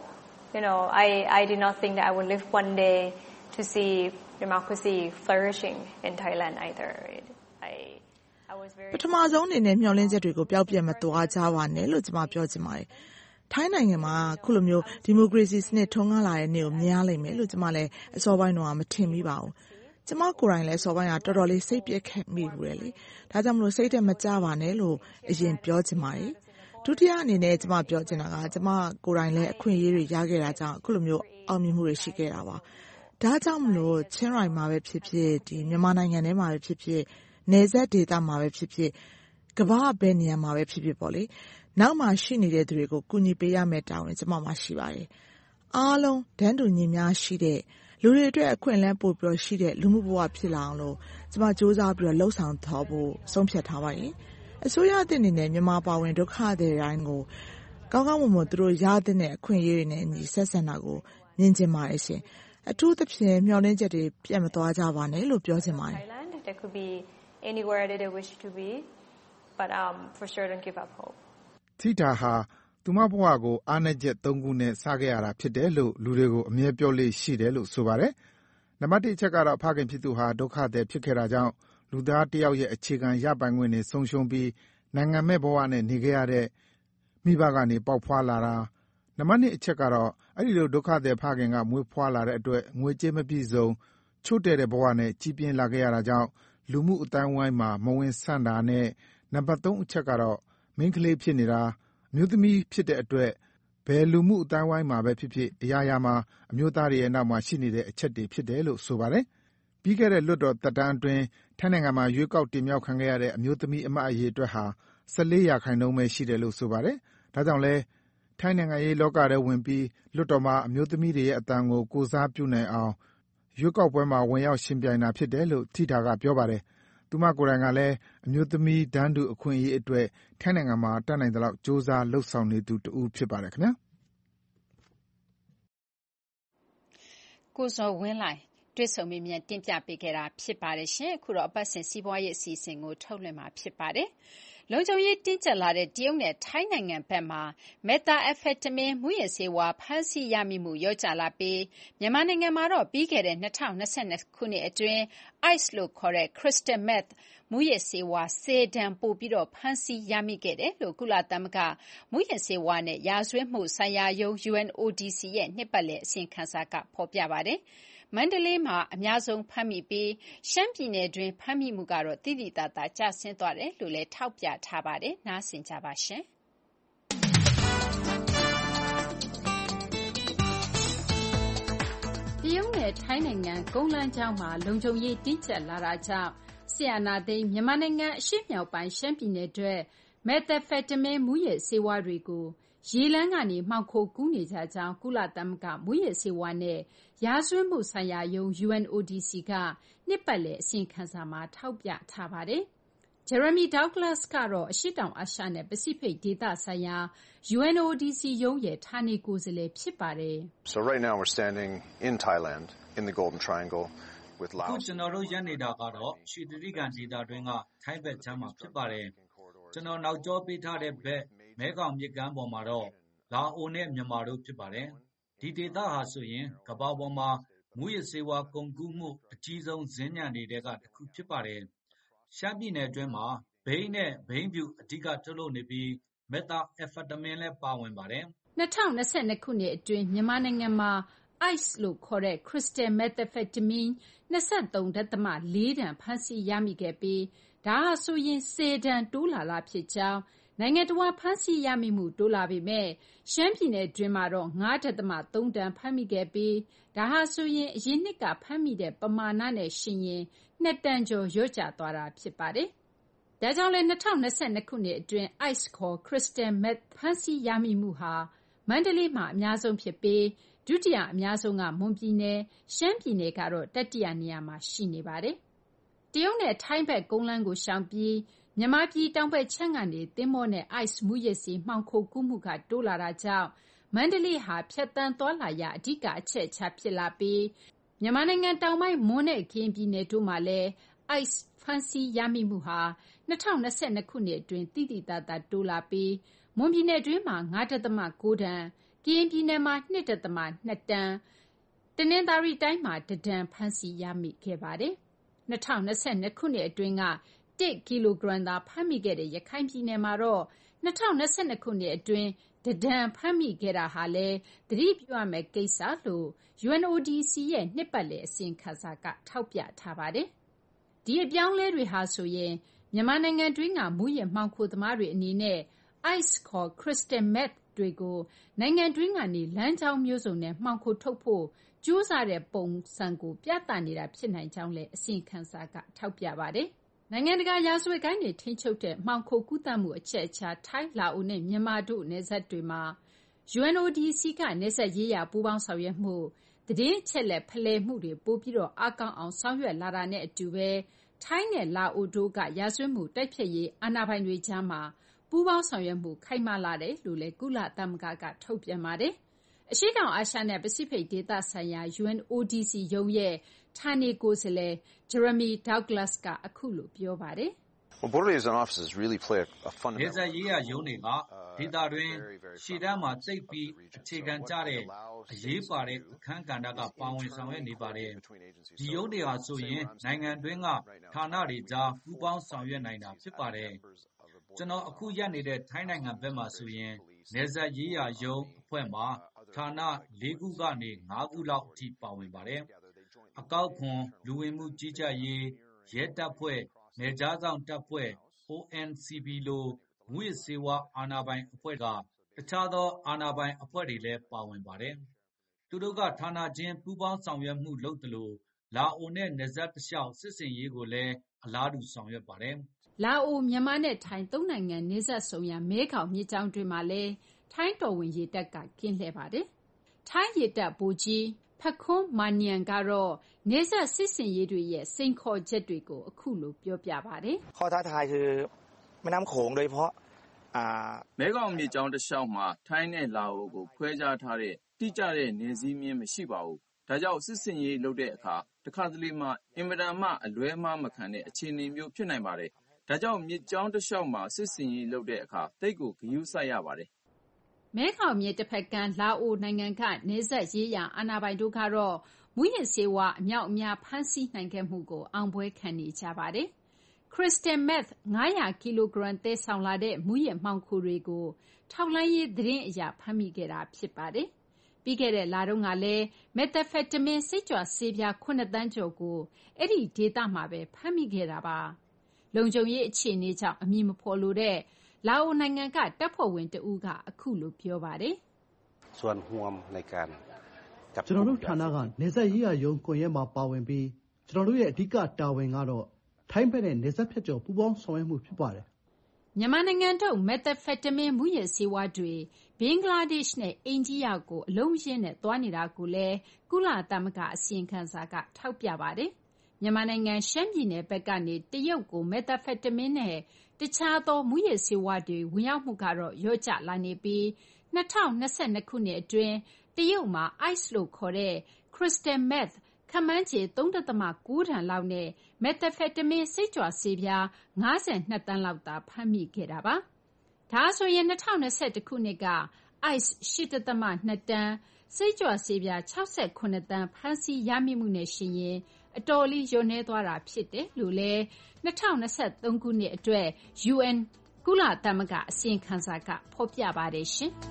I did not think that I would live one day to see democracy flourishing in Thailand either. I was very ပထမဆုံးအနေနဲ့မျှော်လင့်ချက်တွေကိုပျောက်ပြတ်မသွားကြပါနဲ့လို့ကျွန်မပြောချင်ပါတယ်။ထိုင်းနိုင်ငံမှာခုလိုမျိုးဒီမိုကရေစီစနစ်ထွန်းကားလာတဲ့နေ့ကိုမြင်ရလိမ့်မယ်လို့ကျွန်မလည်းအစောပိုင်းတော့မထင်မိပါဘူး။ကျွန်မကိုယ်တိုင်လည်းအစောပိုင်းကတော်တော်လေးစိတ်ပျက်ခဲ့မိဘူးလေ။ဒါကြောင့်မလို့စိတ်တက်မကြပါနဲ့လို့အရင်ပြောချင်ပါတယ်။ဒုတိယအနေနဲ့ကျွန်မပြောချင်တာကကျွန်မကိုယ်တိုင်လည်းအခွင့်အရေးတွေရခဲ့တာကြောင့်ခုလိုမျိုးအောင်မြင်မှုတွေရှိခဲ့တာပါ။ဒါကြောင့်မလို့ချင်းရိုင်မှာပဲဖြစ်ဖြစ်ဒီမြန်မာနိုင်ငံထဲမှာပဲဖြစ်ဖြစ်နယ်စပ်ဒေသမှာပဲဖြစ်ဖြစ်ကမ္ဘာဘယ်နေရာမှာပဲဖြစ်ဖြစ်ပေါ့လေနောက်မှာရှိနေတဲ့သူတွေကိုကူညီပေးရမယ့်တာဝန်ကျွန်မမှာရှိပါတယ်အားလုံးတန်းတူညီမျှရှိတဲ့လူတွေအတွက်အခွင့်အလမ်းပို့ပြီးရှိတဲ့လူမှုဘဝဖြစ်လာအောင်လို့ကျွန်မစူးစမ်းပြီးတော့လှုပ်ဆောင်ထားဖို့ဆုံးဖြတ်ထားပါတယ်အစိုးရအသစ်အနေနဲ့မြန်မာပါဝင်ဒုက္ခသည်တိုင်းကိုကောင်းကောင်းမွန်မွန်သူတို့ရတဲ့အခွင့်အရေးတွေနဲ့ညီဆက်ဆံတာကိုမြင်ချင်ပါတယ်ရှင်အထူးသဖြင့်မျှော်လင့်ချက်တွေပြတ်မသွားကြပါနဲ့လို့ပြောချင်ပါတယ် There could be anywhere that they wish to be, but for sure don't give up hope. ထိတာဟာသူမဘဝကိုအားနည်းချက်၃ခုနဲ့စခဲ့ရတာဖြစ်တယ်လို့လူတွေကိုအမြဲပြောလို့ရှိတယ်လို့ဆိုပါတယ်။နံပါတ်1အချက်ကတော့ဖခင်ဖြစ်သူဟာဒုက္ခသည်ဖြစ်ခဲ့တာကြောင့်လူသားတစ်ယောက်ရဲ့အခြေခံရပိုင်ခွင့်တွေဆုံးရှုံးပြီးနိုင်ငံမဲ့ဘဝနဲ့နေခဲ့ရတဲ့မိဘကနေပေါက်ဖွာလာတာနံပါတ်2အချက်ကတော့အဲ့ဒီလိုဒုက္ခသည်ဖခင်ကမွေးဖွားလာတဲ့အတွက်ငွေကြေးမပြည့်စုံချို့တဲ့တဲ့ဘဝနဲ့ကြီးပြင်းလာခဲ့ရတာကြောင့်လူမှုအတိုင်းဝိုင်းမှာမဝင်ဆန့်တာနဲ့နံပါတ်3အချက်ကတော့မိန်းကလေးဖြစ်နေတာအမျိုးသမီးဖြစ်တဲ့အတွက်ဘယ်လူမှုအတိုင်းဝိုင်းမှာပဲဖြစ်ဖြစ်အရာရာမှာအမျိုးသားတွေရဲ့နောက်မှာရှိနေတဲ့အချက်တွေဖြစ်တယ်လို့ဆိုပါတယ်။ပြီးခဲ့တဲ့လွတ်တော်သက်တမ်းအတွင်းထိုင်းနိုင်ငံမှာရွေးကောက်တင်မြှောက်ခံခဲ့ရတဲ့အမျိုးသမီးအမတ်အရေးအတွက်ဟာ14%ပဲရှိတယ်လို့ဆိုပါတယ်။ဒါကြောင့်လဲထိုင်းနိုင်ငံရေးလောကထဲဝင်ပြီးလွတ်တော်မှာအမျိုးသမီးတွေရဲ့အသံကိုကိုးစားပြုနိုင်အောင်ရွေးကောက်ပွဲမှာဝင်ရောက်ရှင်ပြိုင်တာဖြစ်တယ်လို့ထိတာကပြောပါတယ်။သူမကိုယ်တိုင်ကလည်းအမျိုးသမီးတန်းတူအခွင့်အရေးအတွက်ထိုင်းနိုင်ငံမှာတတ်နိုင်သလောက်စ조사လှုပ်ဆောင်နေသူတဦးဖြစ်ပါတယ်ခင်ဗျာ။ကိုဇော်ဝင်းလိုက်တွေ့ဆုံမေးမြန်းတင်ပြပေးခဲ့တာဖြစ်ပါတယ်ရှင်။အခုတော့အပတ်စဉ်စီးပွားရေးအစီအစဉ်ကိုထုတ်လွှင့်မှာဖြစ်ပါတယ်။လုံခြုံရေးတင်းကျပ်လာတဲ့တရုတ်နဲ့ထိုင်းနိုင်ငံဘက်မှာမက်သာအက်ဖက်တမင်းမူးယစ်ဆေးဝါးဖမ်းဆီးရမိမှုလျော့ကျလာပြီးမြန်မာနိုင်ငံမှာတော့ပြီးခဲ့တဲ့2022ခုနှစ်အတွင်း ICE လို့ခေါ်တဲ့ Crystal Meth မူးယစ်ဆေးဝါး10 တန်ပိုပြီးဖမ်းဆီးရမိခဲ့တယ်လို့ကုလသမဂ္ဂမူးယစ်ဆေးဝါးနဲ့ရာဇဝတ်မှုဆိုင်ရာရုံး UNODC ရဲ့နှစ်ပတ်လည်အစီရင်ခံစာကဖော်ပြပါတယ်။မန္တလေးမှာအများဆုံးဖမ်းမိပြီးရှမ်းပြည်နယ်တွင်းဖမ်းမိမှုကတော့သိသိသာသာကျဆင်းသွားတယ်လို့လည်းထောက်ပြထားပါတယ်။နားဆင်ကြပါရှင်။တရုတ်နဲ့ထိုင်းနိုင်ငံကုန်းလမ်းကြောင်းမှာလုံခြုံရေးတင်းကျပ်လာတာကြောင့်စစ်အာဏာသိမ်းမြန်မာနိုင်ငံအရှေ့မြောက်ပိုင်းရှမ်းပြည်နယ်အတွက်မက်သာဖက်တမင်းမူးယစ်ဆေးဝါးတွေကိုရေလမ်းကနေမှောင်ခိုကူးနေကြကြောင်းကုလသမဂ္ဂမူးယစ်ဆေးဝါးနဲ့ရာဇဝတ်မှုဆိုင်ရာရုံး UNODC ကနှစ်ပတ်လည်အစီရင်ခံစာမှာထောက်ပြထားပါတယ်။ Jeremy Douglas ကတော့အရှေ့တောင်အာရှနဲ့ပစိဖိတ်ဒေသဆိုင်ရာ UNODC ရုံးရဲ့ဌာနေကိုယ်စားလှယ်ဖြစ်ပါတယ်။ So right now we're standing in Thailand in the Golden Triangle with Laos. အခုကျွန်တော်တို့ရပ်နေတာကတော့ရွှေတြိဂံဒေသတွင်းကထိုင်းဘက်ခြမ်းမှာဖြစ်ပါတယ်။ကျွန်တော်နောက်ကျောပေးထားတဲ့ဘက်မဲခေါင်မြစ်ကမ်းပေါ်မှာတော့လာအိုနဲ့မြန်မာတို့ဖြစ်ပါတယ်။ဒီဒေသဟာဆိုရင်ကမ္ဘာပေါ်မှာမူးယစ်ဆေးဝါးကုန်ကူးမှုအကြီးဆုံးဇင်းညံတွေကတစ်ခုဖြစ်ပါတယ်။ရှမ်းပြည်နယ်အတွင်းမှာဘိန်းနဲ့ဘိန်းဖြူအဓိကထုတ်လုပ်နေပြီးမက်သာအက်ဖက်တမင်းလည်းပါဝင်ပါတယ်။2022ခုနှစ်အတွင်းမြန်မာနိုင်ငံမှာ ICE လို့ခေါ်တဲ့ Crystal Methamphetamine 23.4 တန်ဖမ်းဆီးရမိခဲ့ပြီးဒါဟာဆိုရင်10 တန်တိုးလာတာဖြစ်ကြောင်းနိုင်ငံတော်ဖမ်းဆီးရမိမှုတိုးလာပေမဲ့ရှမ်းပြည်နယ်တွင်းမှာတော့ 5.3 တန်ဖမ်းမိခဲ့ပြီးဒါဟာဆိုရင်အရင်နှစ်ကဖမ်းမိတဲ့ပမာဏနဲ့ယှဉ်ရင်2 တန်ကျော်လျော့ကျသွားတာဖြစ်ပါတယ်။ဒါကြောင့်လဲ2022ခုနှစ်အတွင်း ICE ခေါ် Crystal Meth ဖမ်းဆီးရမိမှုဟာမန္တလေးမှာအများဆုံးဖြစ်ပြီးဒုတိယအများဆုံးကမွန်ပြည်နယ်ရှမ်းပြည်နယ်ကတော့တတိယနေရာမှာရှိနေပါတယ်။တရုတ်နဲ့ထိုင်းဘက်ကုန်းလမ်းကိုရှောင်ပြီးမြန်မာပြည်တောင်ဘက်ခြမ်းကနေသင်္ဘောနဲ့ ICE မူးယစ်ဆေးမှောင်ခိုကူးမှုကတိုးလာတာကြောင့်မန္တလေးဟာဖြတ်သန်းသွားလာရာအဓိကအချက်အခြာဖြစ်လာပြီးမြန်မာနိုင်ငံတောင်ပိုင်းမွန်နဲ့ကရင်ပြည်နယ်တို့မှာလည်း ICE ဖမ်းဆီးရမိမှုဟာ2022 ခုနှစ်အတွင်းသိသိသာသာတိုးလာပြီးမွန်ပြည်နယ်တွင်းမှာ 5.9 တန်၊ကရင်ပြည်နယ်မှာ 2.2 တန်၊တနင်္သာရီတိုင်းမှာ1 တန်ဖမ်းဆီးရမိခဲ့ပါတယ်။2022 ခုနှစ်အတွင်းက1 ကီလိုဂရမ်သာဖမ်းမိခဲ့တဲ့ရခိုင်ပြည်နယ်မှာတော့2022 ခုနှစ်အတွင်း1 တန်ဖမ်းမိခဲ့တာဟာလည်းသတိပြုရမယ့်ကိစ္စလို့ UNODC ရဲ့နှစ်ပတ်လည်အစီရင်ခံစာကထောက်ပြထားပါတယ်။ဒီအပြောင်းအလဲတွေဟာဆိုရင်မြန်မာနိုင်ငံတွင်းကမူးယစ်မှောင်ခိုသမားတွေအနေနဲ့ ICE ခေါ် Crystal Meth တွေကိုနိုင်ငံတွင်းကနေလမ်းကြောင်းမျိုးစုံနဲ့မှောင်ခိုထုတ်ဖို့ကြိုးစားတဲ့ပုံစံကိုပြသနေတာဖြစ်နိုင်ကြောင်းလည်းအစီရင်ခံစာကထောက်ပြပါတယ်။နိုင်ငံတကာရာဇဝတ်ဂိုဏ်းတွေထိန်းချုပ်တဲ့မှောင်ခိုကူးသန်းမှုအချက်အခြာထိုင်း၊လာအိုနဲ့မြန်မာတို့နယ်စပ်တွေမှာ UNODC ကနယ်စပ်ရေးရာပူးပေါင်းဆောင်ရွက်မှု၊သတင်းအချက်အလက်ဖလှယ်မှုတွေပိုပြီးအားကောင်းအောင်ဆောင်ရွက်လာတာနဲ့အတူပဲထိုင်းနဲ့လာအိုတို့ကရာဇဝတ်မှုတိုက်ဖျက်ရေးအာဏာပိုင်တွေကြားမှာပူးပေါင်းဆောင်ရွက်မှုခိုင်မာလာတယ်လို့လည်းကုလသမဂ္ဂကထုတ်ပြန်ပါတယ်။အရှေ့တောင်အာရှနဲ့ပစိဖိတ်ဒေသဆိုင်ရာ UNODC ရုံးရဲ့ဌာနေကိုယ်စားလှယ် Jeremy Douglas ကအခုလိုပြောပါတယ်။နယ်စပ်ရေးရာရုံးတွေကဒေသတွင်းရှေ့တန်းမှာသိပ်ပြီးအခြေခံကျတဲ့အရေးပါတဲ့အခန်းကဏ္ဍကပါဝင်ဆောင်ရွက်နေပါတယ်။ဒီရုံးတွေဟာဆိုရင်နိုင်ငံတွင်းကဌာနတွေကြားပူးပေါင်းဆောင်ရွက်နိုင်တာဖြစ်ပါတယ်။ကျွန်တော်အခုရပ်နေတဲ့ထိုင်းနိုင်ငံဘက်မှာဆိုရင်နယ်စပ်ရေးရာရုံးအဖွဲ့မှာဌာန4 ခုကနေ5 ခုလောက်အထိပါဝင်ပါတယ်။အကောက်ခွန်လူဝင်မှုကြီးကြပ်ရေးရဲတပ်ဖွဲ့နယ်ခြားစောင့်တပ်ဖွဲ့ ONCB လိုမူးယစ်ဆေးဝါးအာဏာပိုင်အဖွဲ့ကတခြားသောအာဏာပိုင်အဖွဲ့တွေလည်းပါဝင်ပါတယ်။သူတို့ကဌာနချင်းပူးပေါင်းဆောင်ရွက်မှုလုပ်သလိုလာအိုနဲ့နယ်စပ်တလျှောက်စစ်ဆင်ရေးကိုလည်းအလားတူဆောင်ရွက်ပါတယ်။လာအိုမြန်မာနဲ့ထိုင်း3နိုင်ငံနယ်စပ်ဆုံရာမဲခေါင်မြစ်ကြောင်းတွင်မှာလည်းထိုင်းတော်ဝင်ရေတပ်ကကင်းလှည့်ပါတယ်။ထိုင်းရေတပ်ဗိုလ်ကြီးဖခွန်းမာနျံကတော့နယ်စပ်စစ်ဆင်ရေးတွေရဲ့စိန်ခေါ်ချက်တွေကိုအခုလိုပြောပြပါတယ်။ခေါ်ထားထားคือแม่น้ำโขงโดยเฉพาะမဲခေါင်မြစ်ကြောင်းတစ်လျှောက်မှာထိုင်းနဲ့လာအိုကိုခွဲခြားထားတဲ့တိကျတဲ့နယ်စည်းမျဉ်းမရှိပါဘူး။ဒါကြောင့်စစ်ဆင်ရေးလုပ်တဲ့အခါတစ်ခါတလေမှအင်မတန်မှအလွဲမှားမခံတဲ့အခြေအနေမျိုးဖြစ်နိုင်ပါတယ်။ဒါကြောင့်မြစ်ကြောင်းတစ်လျှောက်မှာစစ်ဆင်ရေးလုပ်တဲ့အခါတိတ်ကိုဂရုစိုက်ရပါတယ်။မဲခေါင်မြစ်တစ်ဖက်ကမ်းလာအိုနိုင်ငံကနယ်စပ်ရေးရာအာဏာပိုင်တို့ကတော့မူးယစ်ဆေးဝါးအမြောက်အများဖမ်းဆီးနိုင်ခဲ့မှုကိုအောင်ပွဲခံနေကြပါတယ်။ Crystal Meth 500 ကီလိုဂရမ်သယ်ဆောင်လာတဲ့မူးယစ်မှောင်ခိုတွေကိုထောက်လှမ်းရေးသတင်းအရဖမ်းမိခဲ့တာဖြစ်ပါတယ်။ပြီးခဲ့တဲ့လတုန်းကလည်း methamphetamine စိတ်ကြွဆေးပြား7 သန်းကျော်ကိုအဲ့ဒီဒေသမှာပဲဖမ်းမိခဲ့တာပါ။လုံခြုံရေးအခြေအနေကြောင့်အမည်မဖော်လိုတဲ့လာအိုနိုင်ငံကတပ်ဖွဲ့ဝင်တဦးကအခုလိုပြောပါတယ်။ส่วนห่วมในการကျွန်တော်တို့ဌာနကနယ်စပ်ရေးရာရုံးကွန်ရက်မှာပါဝင်ပြီးကျွန်တော်တို့ရဲ့အဓိကတာဝန်ကတော့ထိုင်းဘက်နဲ့နယ်စပ်ဖြတ်ကျော်ပူးပေါင်းဆောင်ရွက်မှုဖြစ်ပါတယ်။မြန်မာနိုင်ငံထုတ် methamphetamine မူးယစ်ဆေးဝါးတွေဘင်္ဂလားဒေ့ရှ်နဲ့အိန္ဒိယကိုအလုံးရင်းနဲ့သွားနေတာကိုလည်းကုလသမဂ္ဂအစီရင်ခံစာကထောက်ပြပါတယ်။မြန်မာနိုင်ငံရှမ်းပြည်နယ်ဘက်ကနေတရုတ်ကို methamphetamine နဲ့တခြားသောမူးယစ်ဆေးဝါးတွေဝင်ရောက်မှုကတော့လျော့ကျလာနေပြီး2022 ခုနှစ်အတွင်းတရုတ်မှာ ICE လို့ခေါ်တဲ့ Crystal Meth ခန့်မှန်းခြေ 3.9 တန်လောက်နဲ့ methamphetamine စိတ်ကြွဆေးပြား52 သန်းလောက်သာဖမ်းမိခဲ့တာပါ။ဒါဆိုရင်2021 ခုနှစ်က ICE 8.2 တန်စိတ်ကြွဆေးပြား68 သန်းဖမ်းဆီးရမိမှုနဲ့ရှင်ရင်အတော်လေးလျော့နည်းသွားတာဖြစ်တယ်လို့လည်း2023 ခုနှစ်အတွက် UN ကုလသမဂ္ဂအစီရင်ခံစာကဖော်ပြပါတယ်ရှင်။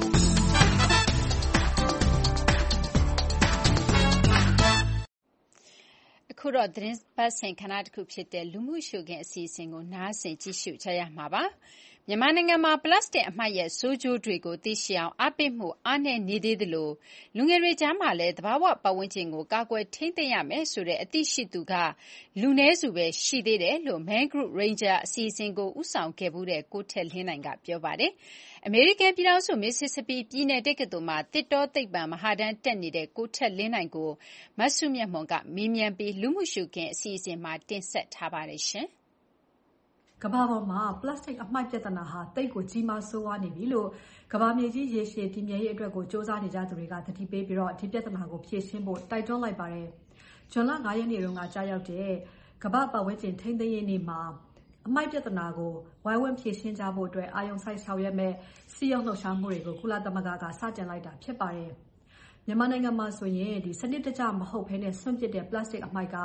အခုတော့သတင်းပတ်စဉ်ခဏတစ်ခုဖြစ်တဲ့လူမှုရှုခင်းအစီအစဉ်ကိုနားဆင်ကြည့်ရှုကြရမှာပါ။မြန်မာနိုင်ငံမှာပလတ်စတစ်အမှတ်ရဲ့ဆိုးကျိုးတွေကိုသိရှိအောင်အားပေးမှုအားနည်းနေသေးသလိုလူငယ်တွေကြားမှာလည်းသဘာဝပတ်ဝန်းကျင်ကိုကာကွယ်ထိန်းသိမ်းရမယ်ဆိုတဲ့အသိရှိသူကလူနည်းစုပဲရှိသေးတယ်လို့ Man Group Ranger အစီအစဉ်ကိုဦးဆောင်ခဲ့မှုတဲ့ကိုထက်လင်းနိုင်ကပြောပါတယ်။အမေရိကန်ပြည်ထောင်စုမစ်ဆစ်စပီပြည်နယ်တက္ကသိုလ်မှာတစ်တောသိပ္ပံမဟာတန်းတက်နေတဲ့ကိုထက်လင်းနိုင်ကိုမဆုမြတ်မွန်ကမေးမြန်းပြီးလူမှုရှုခင်းအစီအစဉ်မှာတင်ဆက်ထားပါတယ်ရှင်။ကမ္ဘာပေါ်မှာပလတ်စတစ်အမှိုက်ပြဿနာဟာသိပ်ကိုကြီးမားဆိုးဝါးနေပြီလို့ကမ္ဘာမြေကြီးရေရှည်တည်မြဲရေးအတွက်ကိုစ조사နေကြသူတွေကသတိပေးပြီးဒီပြဿနာကိုဖြေရှင်းဖို့တိုက်တွန်းလိုက်ပါတယ်။ဇွန်လ 5 ရက်နေ့တုန်းကကြာရောက်တဲ့ကမ္ဘာပတ်ဝန်းကျင်ထိန်းသိမ်းရေးနေ့မှာအမှိုက်ပြဿနာကိုဝိုင်းဝန်းဖြေရှင်းကြဖို့အတွက်အာရုံစိုက်ဆောင်ရွက်မဲ့စည်းရုံးလှုပ်ရှားမှုတွေကိုကုလသမဂ္ဂကစတင်လိုက်တာဖြစ်ပါတယ်။မြန်မာနိုင်ငံမှာဆိုရင်စနစ်တကျမဟုတ်ဘဲနဲ့စွန့်ပစ်တဲ့ပလတ်စတစ်အမှိုက်က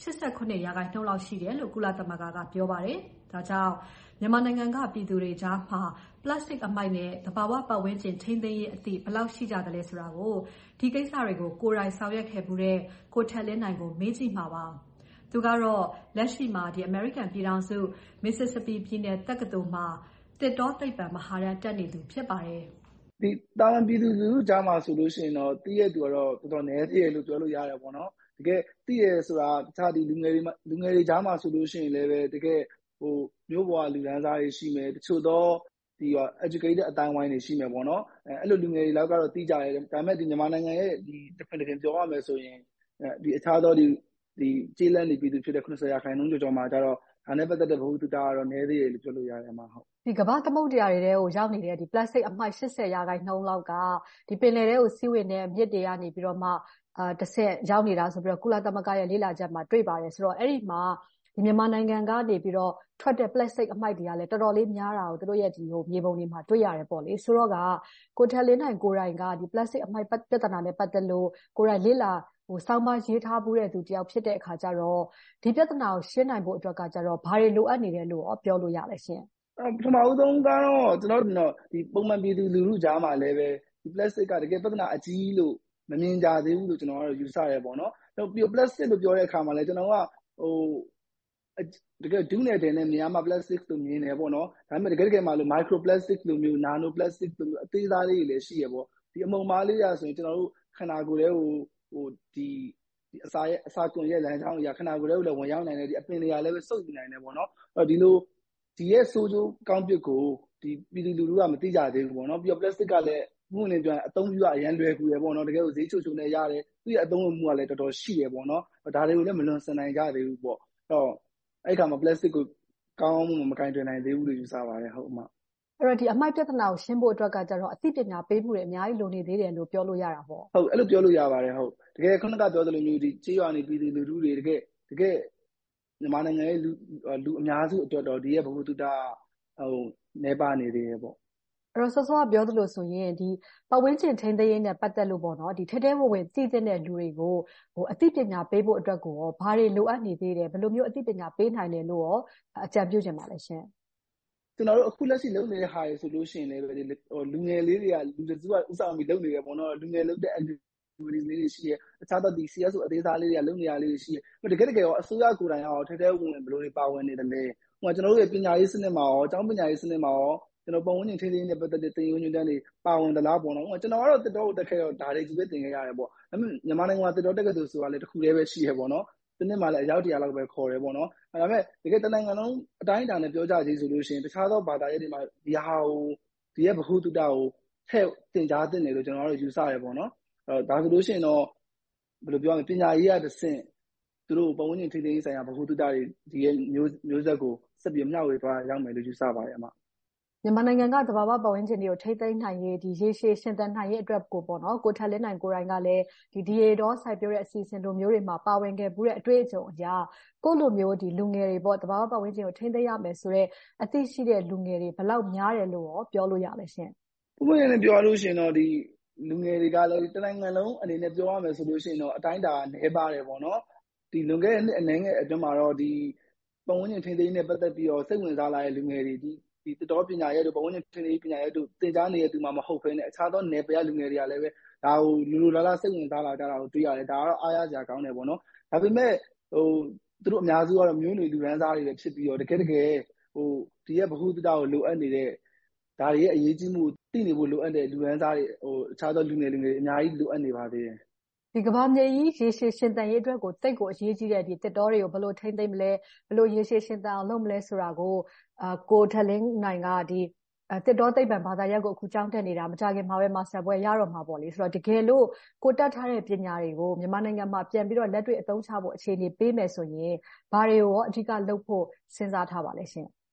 89% လောက်ရှိတယ်လို့ကုလသမဂ္ဂကပြောပါတယ်။ဒါကြောင့်မြန်မာနိုင်ငံကပြည်သူတွေကြားမှာပလတ်စတစ်အမှိုက်နဲ့သဘာဝပတ်ဝန်းကျင်ထိန်းသိမ်းရေးအသိဘယ်လောက်ရှိကြသလဲဆိုတာကိုဒီကိစ္စတွေကိုကိုယ်တိုင်ဆောင်ရွက်ခဲ့မှုတဲ့ကိုထက်လင်းနိုင်ကိုမေးကြည့်မှာပါ။သူကတော့လက်ရှိမှာအမေရိကန်ပြည်ထောင်စု Mississippi ပြည်နယ်တက္ကသိုလ်မှာသစ်တောသိပ္ပံမဟာတန်းတက်နေသူဖြစ်ပါတယ်။ဒီတာဝန်ပြည်သူလူထုကြားမှာဆိုလို့ရှိရင်တော့သိရတဲ့သူကတော့တော်တော်နည်းသေးတယ်လို့ပြောလို့ရတယ်ပေါ့နော်။တကယ်သိရဆိုတာတခြားဒီလူငယ်တွေကြားမှာဆိုလို့ရှိရင်လည်းပဲတကယ်မျိုးပေါ်လူဒန်းစားတွေရှိမယ်တချို့တော့ဒီ educated အတိုင်းဝိုင်းတွေရှိမယ်ပေါ့နော်။အဲ့လိုလူငယ်တွေလောက်ကတော့သိကြတယ်။ဒါပေမဲ့ဒီမြန်မာနိုင်ငံရဲ့ဒီတခွင်ပြောရမယ်ဆိုရင်ဒီအခြားသောဒီကျေးလက်နေပြည်သူဖြစ်တဲ့90%ကျော်မှာကျတော့ဒါနဲ့ပတ်သက်တဲ့ဗဟုသုတကတော့နည်းသေးတယ်လို့ပြောလို့ရတယ်မှာဟုတ်ဒီကမ္ဘာသမုဒ္ဒရာတွေထဲကိုရောက်နေတဲ့ဒီ plastic အမှိုက်80%လောက်ကဒီပင်လယ်ထဲကိုစီးဝင်တဲ့မြစ်တွေကနေပြီးတော့မှတစ်ဆက်ရောက်နေတာဆိုပြီးတော့ကုလသမဂ္ဂရဲ့လေ့လာချက်မှာတွေ့ပါတယ်ဆိုတော့အဲ့ဒီမှာဒီမြန်မာနိုင်ငံကနေပြီးတော့ထွက်တဲ့ plastic အမှိုက်တွေကလည်းတော်တော်လေးများတာကိုတို့ရဲ့ဒီမြေပုံတွေမှာတွေ့ရတယ်ပေါ့လေဆိုတော့ကကိုထက်လင်းနိုင်ကိုယ်တိုင်ကဒီ plastic အမှိုက်ပြဿနာနဲ့ပတ်သက်လို့ကိုယ်တိုင်လေ့လာစောင်းပါရေးထားမှုတဲ့သူတယောက်ဖြစ်တဲ့အခါကျတော့ဒီပြဿနာကိုရှင်းနိုင်ဖို့အတွက်ကကျတော့ဘာတွေလိုအပ်နေတယ်လို့ပြောလို့ရလဲရှင်ပထမဦးဆုံးကတော့ကျွန်တော်တို့ဒီပုံမှန်ပြည်သူလူထုကြားမှာလည်းပဲဒီ plastic ကတကယ်ပြဿနာအကြီးလို့မမြင်ကြသေးဘူးလို့ကျွန်တော်ကတော့ယူဆရပေါ့နော်ပြီး plastic လို့ပြောတဲ့အခါမှာလည်းကျွန်တော်ကတကယ်ဒုနယ်တယ်နဲ့မြင်ရမှာ plastic လို့မြင်တယ်ပေါ့နော်ဒါပေမဲ့တကယ်မှလို့ micro plastic လိုမျိုး nano plastic လိုမျိုးအသေးစားလေးတွေလည်းရှိရပေါ့ဒီအမုံမားလေးရဆိုရင်ကျွန်တော်တို့ခန္ဓာကိုယ်ထဲကိုဒီအစာကွန်ရဲ့လမ်းကြောင်းအရာခန္ဓာကိုယ်ထဲကိုလည်းဝင်ရောက်နိုင်တယ်ဒီအပင်တွေကလည်းပဲစုပ်ယူနိုင်တယ်ပေါ့နော်ဒီလိုဒီရဲ့ဆိုးကျိုးကောင်းပြစ်ကိုဒီပြည်သူလူထုကမသိကြသေးဘူးပေါ့နော်ပြီးတော့ plastic ကလည်းမှုနဲ့ပြန်အသုံးပြုရအရင်လွယ်ကူတယ်ပေါ့နော်တကယ်ကိုဈေးချိုချိုနဲ့ရတယ်သူ့ရဲ့အသုံးဝင်မှုကလည်းတော်တော်ရှိတယ်ပေါ့နော်ဒါတွေကိုလည်းမလွန်ဆန်နိုင်ကြသေးဘူးပေါ့အဲ့ခါမှာ plastic ကိုကောင်းမှုမကင်တွင်နိုင်သေးဘူးလို့ယူဆပါတယ်ဟုတ်မှာအဲ့တော့ဒီအမှိုက်ပြဿနာကိုရှင်းဖို့အတွက်ကကျတော့အသိပညာပေးမှုတွေအများကြီးလိုနေသေးတယ်လို့ပြောလို့ရတာပေါ့ဟုတ်အဲ့လိုပြောလို့ရပါတယ်ဟုတ်တကယ်ခုနကပြောသလိုမျိုးဒီကြေးရွာနေပြည်သူလူထုတွေတကယ်မြန်မာနိုင်ငံရဲ့လူအများစုအတွက်တော့ဒီရဲ့ဗဟုသုတနေပါနေသေးတယ်ပေါ့အဲ့တော့စောစောကပြောသလိုဆိုရင်ဒီပတ်ဝန်းကျင်ထိန်းသိမ်းရေးနဲ့ပတ်သက်လို့ပေါ့နော်ဒီထဲထဲဝင်သိတဲ့လူတွေကိုအသိပညာပေးဖို့အတွက်ကိုရောဘာတွေလိုအပ်နေသေးတယ်ဘယ်လိုမျိုးအသိပညာပေးနိုင်တယ်လို့ရောအကြံပြုချင်ပါလဲရှင်ကျွန်တော်တို့အခုလက်ရှိလုပ်နေတဲ့ဟာတွေဆိုလို့ရှိရင်လည်းလူငယ်လေးတွေကလူတစုကဥဆောင်ပြီးလုပ်နေရပေါ့နော်လူငယ်လုပ်တဲ့ activity လေးတွေရှိရအခြားသောဒီ CSO အသေးစားလေးတွေကလုပ်နေရလေးတွေရှိရတကယ်ရောအစိုးရကိုယ်တိုင်ရောထဲထဲဝင်ဘယ်လိုတွေပါဝင်နေတယ်လဲဟိုကျွန်တော်တို့ရဲ့ပညာရေးစနစ်မှာရောအကြောင်းပညာရေးစနစ်မှာရောကျွန်တော်ပုံဝင်ချင်းထိန်းသိမ်းနေတဲ့ပတ်သက်တဲ့တင်ယူညွှန်တန်းတွေပါဝင်သလားပေါ့နော်ကျွန်တော်ကတော့တက်တော့တက်ခဲ့တော့ဒါတွေကြီးပဲတင်ခဲ့ရတယ်ပေါ့ဒါပေမဲ့မြန်မာနိုင်ငံမှာတက်တော့တက်ကတူဆိုတာလည်းတစ်ခုတည်းပဲရှိရပေါ့နော်ဒီနေ့မှလည်းအရောက်100လောက်ပဲခေါ်တယ်ပေါ့နော်ဒါပေမဲ့တကယ်တနိုင်ငံလုံးအတိုင်းအတာနဲ့ပြောကြကြဆိုလို့ရှိရင်တခြားသောဘာသာရေးတွေမှာဒီဟာကိုဒီရဲ့ဗဟုသုတကိုထည့်တင်ကြားတင်တယ်လို့ကျွန်တော်တို့ယူဆရပေါ့နော်ဒါဆိုလို့ရှိရင်တော့ဘယ်လိုပြောရမလဲပညာရေးရတဲ့ဆင့်သူတို့ပုံဝင်ချင်းထိန်းသိမ်းရေးဆိုင်ရာဗဟုသုတတွေဒီရဲ့မျိုးဆက်ကိုဆက်ပြီးမျှဝေသွားရောက်မယ်လို့ယူဆပါတယ်အမမြန်မာနိုင်ငံကသဘာဝပတ်ဝန်းကျင်တွေကိုထိန်းသိမ်းနိုင်ရေးဒီရေရှည်ရှင်သန်နိုင်ရေးအတွက်ကိုပေါ့နော်ကိုထက်လင်းနိုင်ကိုယ်တိုင်ကလည်းဒီဒီရေတော့စိုက်ပျိုးတဲ့အစီအစဉ်လိုမျိုးတွေမှာပါဝင်ခဲ့မှုတဲ့အတွေ့အကြုံအရာကိုလိုမျိုးဒီလူငယ်တွေပေါ့သဘာဝပတ်ဝန်းကျင်ကိုထိန်းသိမ်းရမယ်ဆိုတော့အသိရှိတဲ့လူငယ်တွေဘယ်လောက်များတယ်လို့ရောပြောလို့ရလဲရှင်ဥပမာနဲ့ပြောလို့ရှိရင်တော့ဒီလူငယ်တွေကလည်းတနိုင်ငံလုံးအနေနဲ့ပြောရမယ်ဆိုလို့ရှိရင်တော့အတိုင်းအတာနည်းပါတယ်ပေါ့နော်ဒီလွန်ခဲ့တဲ့နှစ်အနေငယ်အတွင်းမှာတော့ဒီပတ်ဝန်းကျင်ထိန်းသိမ်းနဲ့ပတ်သက်ပြီးတော့စိတ်ဝင်စားလာတဲ့လူငယ်တွေဒီတော်ပညာရဲ့တို့ဘဝနဲ့ထင်သေးပညာရဲ့တို့သင်ကြားနေတဲ့သူမှမဟုတ်ဘဲနဲ့အခြားသောနယ်ပယ်လူငယ်တွေကလည်းပဲဒါကိုလူလာလာစိတ်ဝင်စားလာကြတာကိုတွေ့ရတယ်ဒါကတော့အားရစရာကောင်းတယ်ပေါ့နော်ဒါပေမဲ့သူတို့အများစုကတော့မျိုးနွယ်လူရန်စားတွေပဲဖြစ်ပြီးတော့တကယ်ဒီရဲ့ဗဟုသုတကိုလိုအပ်နေတဲ့ဒါတွေရဲ့အရေးကြီးမှုသိနေဖို့လိုအပ်တဲ့လူရန်စားတွေအခြားသောလူငယ်အများကြီးလိုအပ်နေပါသေးတယ်ဒီကမ္ဘာမြေကြီးရေရှည်ရှင်သန်ရေးအတွက်ကိုတိတ်ကိုအရေးကြီးတဲ့ဒီတစ်တော်တွေကိုဘယ်လိုထိန်းသိမ်းမလဲဘယ်လိုရေရှည်ရှင်သန်အောင်လုပ်မလဲဆိုတာကိုကိုထက်လင်းနိုင်ကဒီတစ်တော်သိပ္ပံဘာသာရပ်ကိုအခုကျောင်းတက်နေတာမကြခင်မှာပဲမာစတာဘွဲရတော့မှာပေါ့လေဆိုတော့တကယ်လို့ကိုတက်ထားတဲ့ပညာတွေကိုမြန်မာနိုင်ငံမှာပြန်ပြီးတော့လက်တွေ့အသုံးချဖို့အခြေအနေပေးမယ်ဆိုရင်ဘာတွေကိုရောအဓိကလုပ်ဖို့စဉ်းစားထားပါလဲရှင်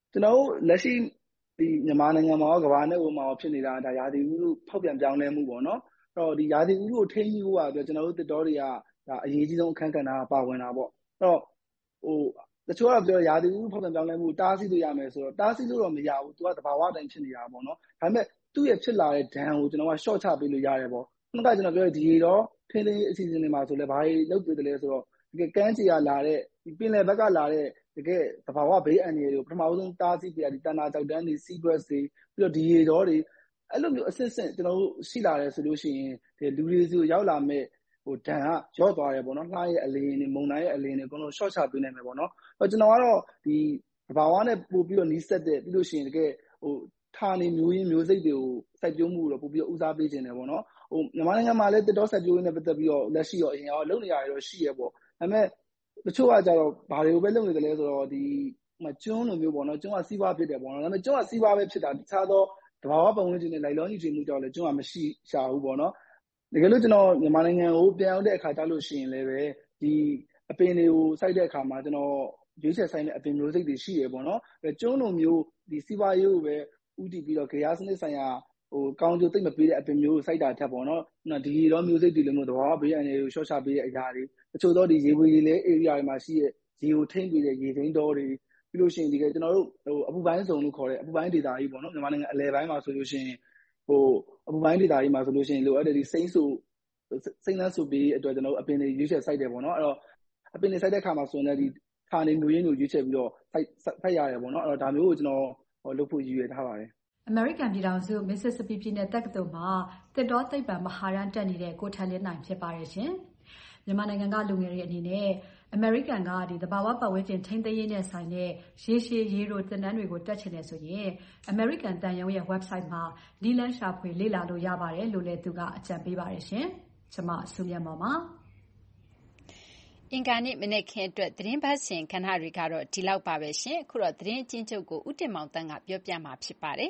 ကျွန်တော်တို့လက်ရှိဒီမြန်မာနိုင်ငံမှာရောကမ္ဘာနဲ့မှာရောဖြစ်နေတာဒါရာသီဥတုဖောက်ပြန်ပြောင်းလဲမှုပေါ့နော်အဲ့တော့ဒီရာသီဥတုကိုထိန်းညှိဖို့အတွက်ကျွန်တော်တို့သစ်တောတွေကဒါအရေးကြီးဆုံးအခန်းကဏ္ဍပါဝင်တာပေါ့အဲ့တော့တချို့ကပြောရာသီဥတုဖောက်ပြန်ပြောင်းလဲမှုတားဆီးလို့ရမယ်ဆိုတော့တားဆီးလို့တော့မရဘူးသူကသဘာဝတိုင်းဖြစ်နေတာပေါ့နော်ဒါပေမဲ့သူ့ရဲ့ဖြစ်လာတဲ့ဒဏ်ကိုကျွန်တော်က short ချပေးလို့ရတယ်ပေါ့ခုနကကျွန်တော်ပြောတဲ့ဒီတော့ထိန်းသိမ်းအစီအစဉ်တွေမှာဆိုလဲဘာတွေလုပ်ပေးတယ်လဲဆိုတော့ဒီကမ်းခြေကလာတဲ့ဒီပင်လယ်ဘက်ကလာတဲ့တကယ်သဘာဝဘေးအန္တရာယ်တွေကိုပထမဆုံးတားဆီးပြရဒီတန်တာကြောက်တန်းတွေ seagrass တွေပြီးတော့ဒီရေတော်တွေအဲ့လိုမျိုးအစစ်စစ်ကျွန်တော်တို့ရှိလာတယ်ဆိုလို့ရှိရင်ဒီလူတွေစီကိုရောက်လာမဲ့ဒဏ်ကရော့သွားတယ်ပေါ့နော်လှရဲ့အလင်းတွေမုန်တိုင်းရဲ့အလင်းတွေအကုန်လုံး short ချပေးနိုင်မယ်ပေါ့နော်အဲ့ကျွန်တော်ကတော့ဒီသဘာဝနဲ့ပို့ပြီးတော့နီးစပ်တဲ့ပြီးလို့ရှိရင်တကယ်ဌာနေမျိုးရင်းမျိုးစိတ်တွေကိုစိုက်ပျိုးမှုတော့ပို့ပြီးတော့ဦးစားပေးခြင်းတယ်ပေါ့နော်မြန်မာနိုင်ငံမှာလည်းတစ်တော်စိုက်ပျိုးရေးနဲ့ပတ်သက်ပြီးတော့လက်ရှိရောအရင်ရောလုပ်နေရတယ်တော့ရှိရပေါ့ဒါပေမဲ့တချို့ကကြတော့ဘာတွေကိုပဲလုပ်နေတယ်လဲဆိုတော့ဒီကျွန်းလိုမျိုးပေါ့နော်ကျွန်းကစီးပွားဖြစ်တယ်ပေါ့နော်ဒါပေမဲ့ကျွန်းကစီးပွားပဲဖြစ်တာတခြားသောသဘာဝပတ်ဝန်းကျင်နဲ့လိုက်လောညီထွေမှုကြောင့်လည်းကျွန်းကမရှိရှာဘူးပေါ့နော်တကယ်လို့ကျွန်တော်မြန်မာနိုင်ငံကိုပြန်ရောက်တဲ့အခါကျလို့ရှိရင်လည်းပဲဒီအပင်တွေကိုစိုက်တဲ့အခါမှာကျွန်တော်ရွေးချယ်ဆိုင်တဲ့အပင်မျိုးစိတ်တွေရှိရပေါ့နော်ကျွန်းလိုမျိုးဒီစီးပွားရေးကိုပဲဥတည်ပြီးတော့ဂေယစနစ်ဆိုင်ရာကောင်းကျိုးသိမ့်မပေးတဲ့အပင်မျိုးကိုစိုက်တာထက်ပေါ့နော်ဒီတော့မျိုးစိတ်တွေလည်းမျိုးသဘာဝဘေးအန္တရာယ်ကိုရှော့ချပေးတဲ့အရာတွေတချို့တော့ဒီရေဝေရေလဲ area တွေမှာရှိတဲ့ရေကိုထိန်းပေးတဲ့ရေသိမ်းတော်တွေပြီးလို့ရှိရင်ဒီကကျွန်တော်တို့အပူပိုင်းဇုံလို့ခေါ်တဲ့အပူပိုင်းဒေသကြီးပေါ့နော်မြန်မာနိုင်ငံအလယ်ပိုင်းမှာဆိုလို့ရှိရင်အပူပိုင်းဒေသကြီးမှာဆိုလို့ရှိရင်လိုအပ်တဲ့ဒီစိမ့်လန်းဆူပေးအတွက်ကျွန်တော်တို့အပင်တွေရွေးချယ်စိုက်တယ်ပေါ့နော်အဲ့တော့အပင်တွေစိုက်တဲ့အခါမှာဆိုရင်လည်းဒီဌာနေမျိုးရင်းကိုရွေးချယ်ပြီးတော့စိုက်ရတယ်ပေါ့နော်အဲ့တော့ဒါမျိုးကိုကျွန်တော်လုပ်ဖို့ရည်ရွယ်ထားပါတယ်အမေရိကန်ပြည်ထောင်စု Mississippi ပြည်နယ်တက္ကသိုလ်မှာသစ်တောသိပ္ပံမဟာရန်တက်နေတဲ့ကိုထန်လင်းနိုင်ဖြစ်ပါတယ်ရှင်။မြန်မာနိုင်ငံကလူငယ်တွေအနေနဲ့အမေရိကန်ကသဘာဝပတ်ဝန်းကျင်ထိန်းသိမ်းရေးနဲ့ဆိုင်တဲ့ရေရှည်ရေတိုသင်တန်းတွေကိုတက်ချင်တယ်ဆိုရင်အမေရိကန်တန်ယုံရဲ့ website မှာနည်းလမ်းရှာဖွေလေ့လာလို့ရပါတယ်လို့လည်းသူကအကြံပေးပါတယ်ရှင်။ကျွန်မစုမြတ်မော်ပါအင်္ဂါနေ့မနေ့ခင်းအတွက်သတင်းပတ်စဉ်ခဏတွေကတော့ဒီလောက်ပါပဲရှင်အခုတော့သတင်းအချင်းချုပ်ကိုဦးတင်မောင်တန်းကပြောပြမှာဖြစ်ပါတယ်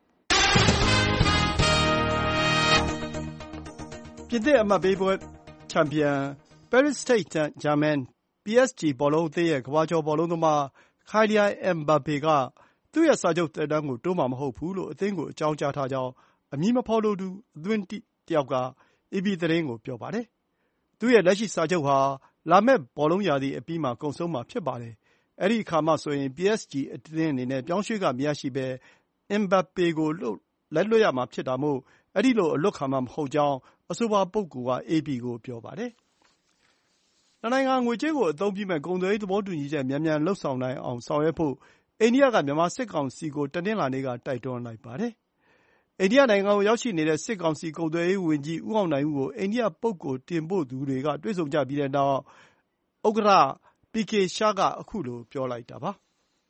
ပြင်သစ်အမှတ်ပေးပွဲချန်ပီယံ Paris Saint-Germain PSG ဘောလုံးအသင်းရဲ့ကမ္ဘာကျော်ဘောလုံးသမား Kylian Mbappé ကသူ့ရဲ့စာချုပ်သက်တမ်းကိုတိုးမှာမဟုတ်ဘူးလို့အသင်းကိုအကြောင်းကြားထားကြောင်းအမည်မဖော်လိုသူအသင်းတယောက်က AP သတင်းကိုပြောပါတယ်။သူ့ရဲ့လက်ရှိစာချုပ်ဟာလာမယ့်ဘောလုံးရာသီအပြီးမှာကုန်ဆုံးမှာဖြစ်ပါတယ်။အဲဒီအခါမှဆိုရင် PSG အသင်းအနေနဲ့ပြောင်းရွှေ့ကမရရှိဘဲ Mbappé ကိုလက်လွှတ်ရမှာဖြစ်တာမို့အဲဒီလိုအလွတ်ခံမှာမဟုတ်ကြောင်းအဆိုပါပုဂ္ဂိုလ်က AP ကိုပြောပါတယ်။နှစ်နိုင်ငံငွေကြေးကိုအသုံးပြုမယ့်ကုန်သွယ်ရေးသဘောတူညီချက်မြန်မြန်လုပ်ဆောင်နိုင်အောင်ဆောင်ရွက်ဖို့အိန္ဒိယကမြန်မာစစ်ကောင်စီကိုတနင်္လာနေ့ကတိုက်တွန်းလိုက်ပါတယ်။အိန္ဒိယနိုင်ငံကိုရောက်ရှိနေတဲ့စစ်ကောင်စီကုန်သွယ်ရေးဝန်ကြီးဦးအောင်နိုင်ဦးကိုအိန္ဒိယပုဂ္ဂိုလ်တင်ပို့သူတွေကတွေ့ဆုံကြပြီးတဲ့နောက်ဥက္ကဋ္ဌ PK Shah ကအခုလိုပြောလိုက်တာပါ။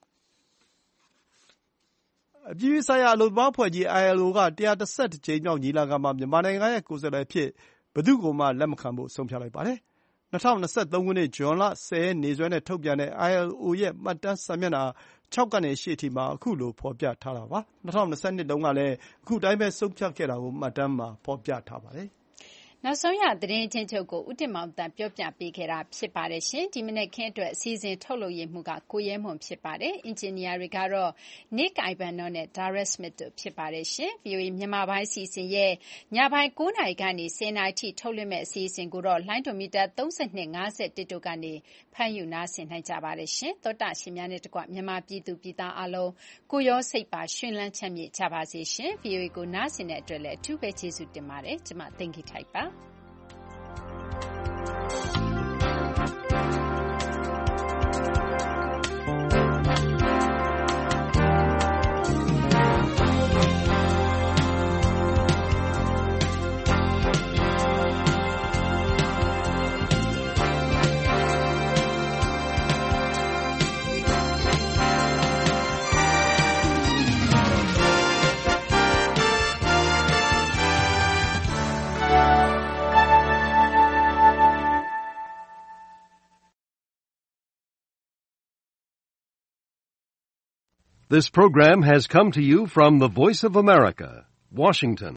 အပြည်ပြည်ဆိုင်ရာအလုပ်သမားအဖွဲ့ကြီး ILO က111ကြိမ်မြောက်ညီလာခံမှာမြန်မာနိုင်ငံရဲ့ကိုယ်စားလှယ်အဖြစ်ဘယ်သူ့ကိုမှလက်မခံဖို့ဆုံးဖြတ်လိုက်ပါတယ်။2023 ခုနှစ်ဇွန်လ10 ရက်နေ့စွဲနဲ့ထုတ်ပြန်တဲ့ ILO ရဲ့မှတ်တမ်းစာမျက်နှာ6ကနေ8အထိမှာအခုလိုဖော်ပြထားတာပါ။2022တုန်းကလည်းအခုတိုင်းပဲဆုံးဖြတ်ခဲ့တာကိုမှတ်တမ်းမှာဖော်ပြထားပါတယ်။နောက်ဆုံးရသတင်းချင်းချုပ်ကိုဦးတင်မောင်တန်ပြောပြပေးခဲ့တာဖြစ်ပါတယ်ရှင်ဒီမနေ့ခင်းအတွက်အစီအစဉ်ထုတ်လုပ်ရမှုကကိုရဲမွန်ဖြစ်ပါတယ်အင်ဂျင်နီယာတွေကတော့ Nick Ivanov နဲ့ Dara Smith တို့ဖြစ်ပါတယ်ရှင် VOA မြန်မာပိုင်းအစီအစဉ်ရဲ့ညပိုင်း9:00 နာရီကနေ10:00 နာရီထိထုတ်လွှင့်မဲ့အစီအစဉ်ကိုတော့လိုင်းဒိုမီတာ32 51တို့ကနေဖမ်းယူနားဆင်နိုင်ကြပါတယ်ရှင်သောတာရှင်များနဲ့တကွမြန်မာပြည်သူပြည်သားအလုံးကိုရောစိတ်ပါရှင်လန်းချမ်းမြေ့ကြပါစေရှင် VOA ကိုနားဆင်တဲ့အတွက်လည်းအထူးပဲကျေးဇူးတင်ပါတယ်ကျွန်မသိင်္ဂီထိုက်ပါ This program has come to you from the Voice of America, Washington.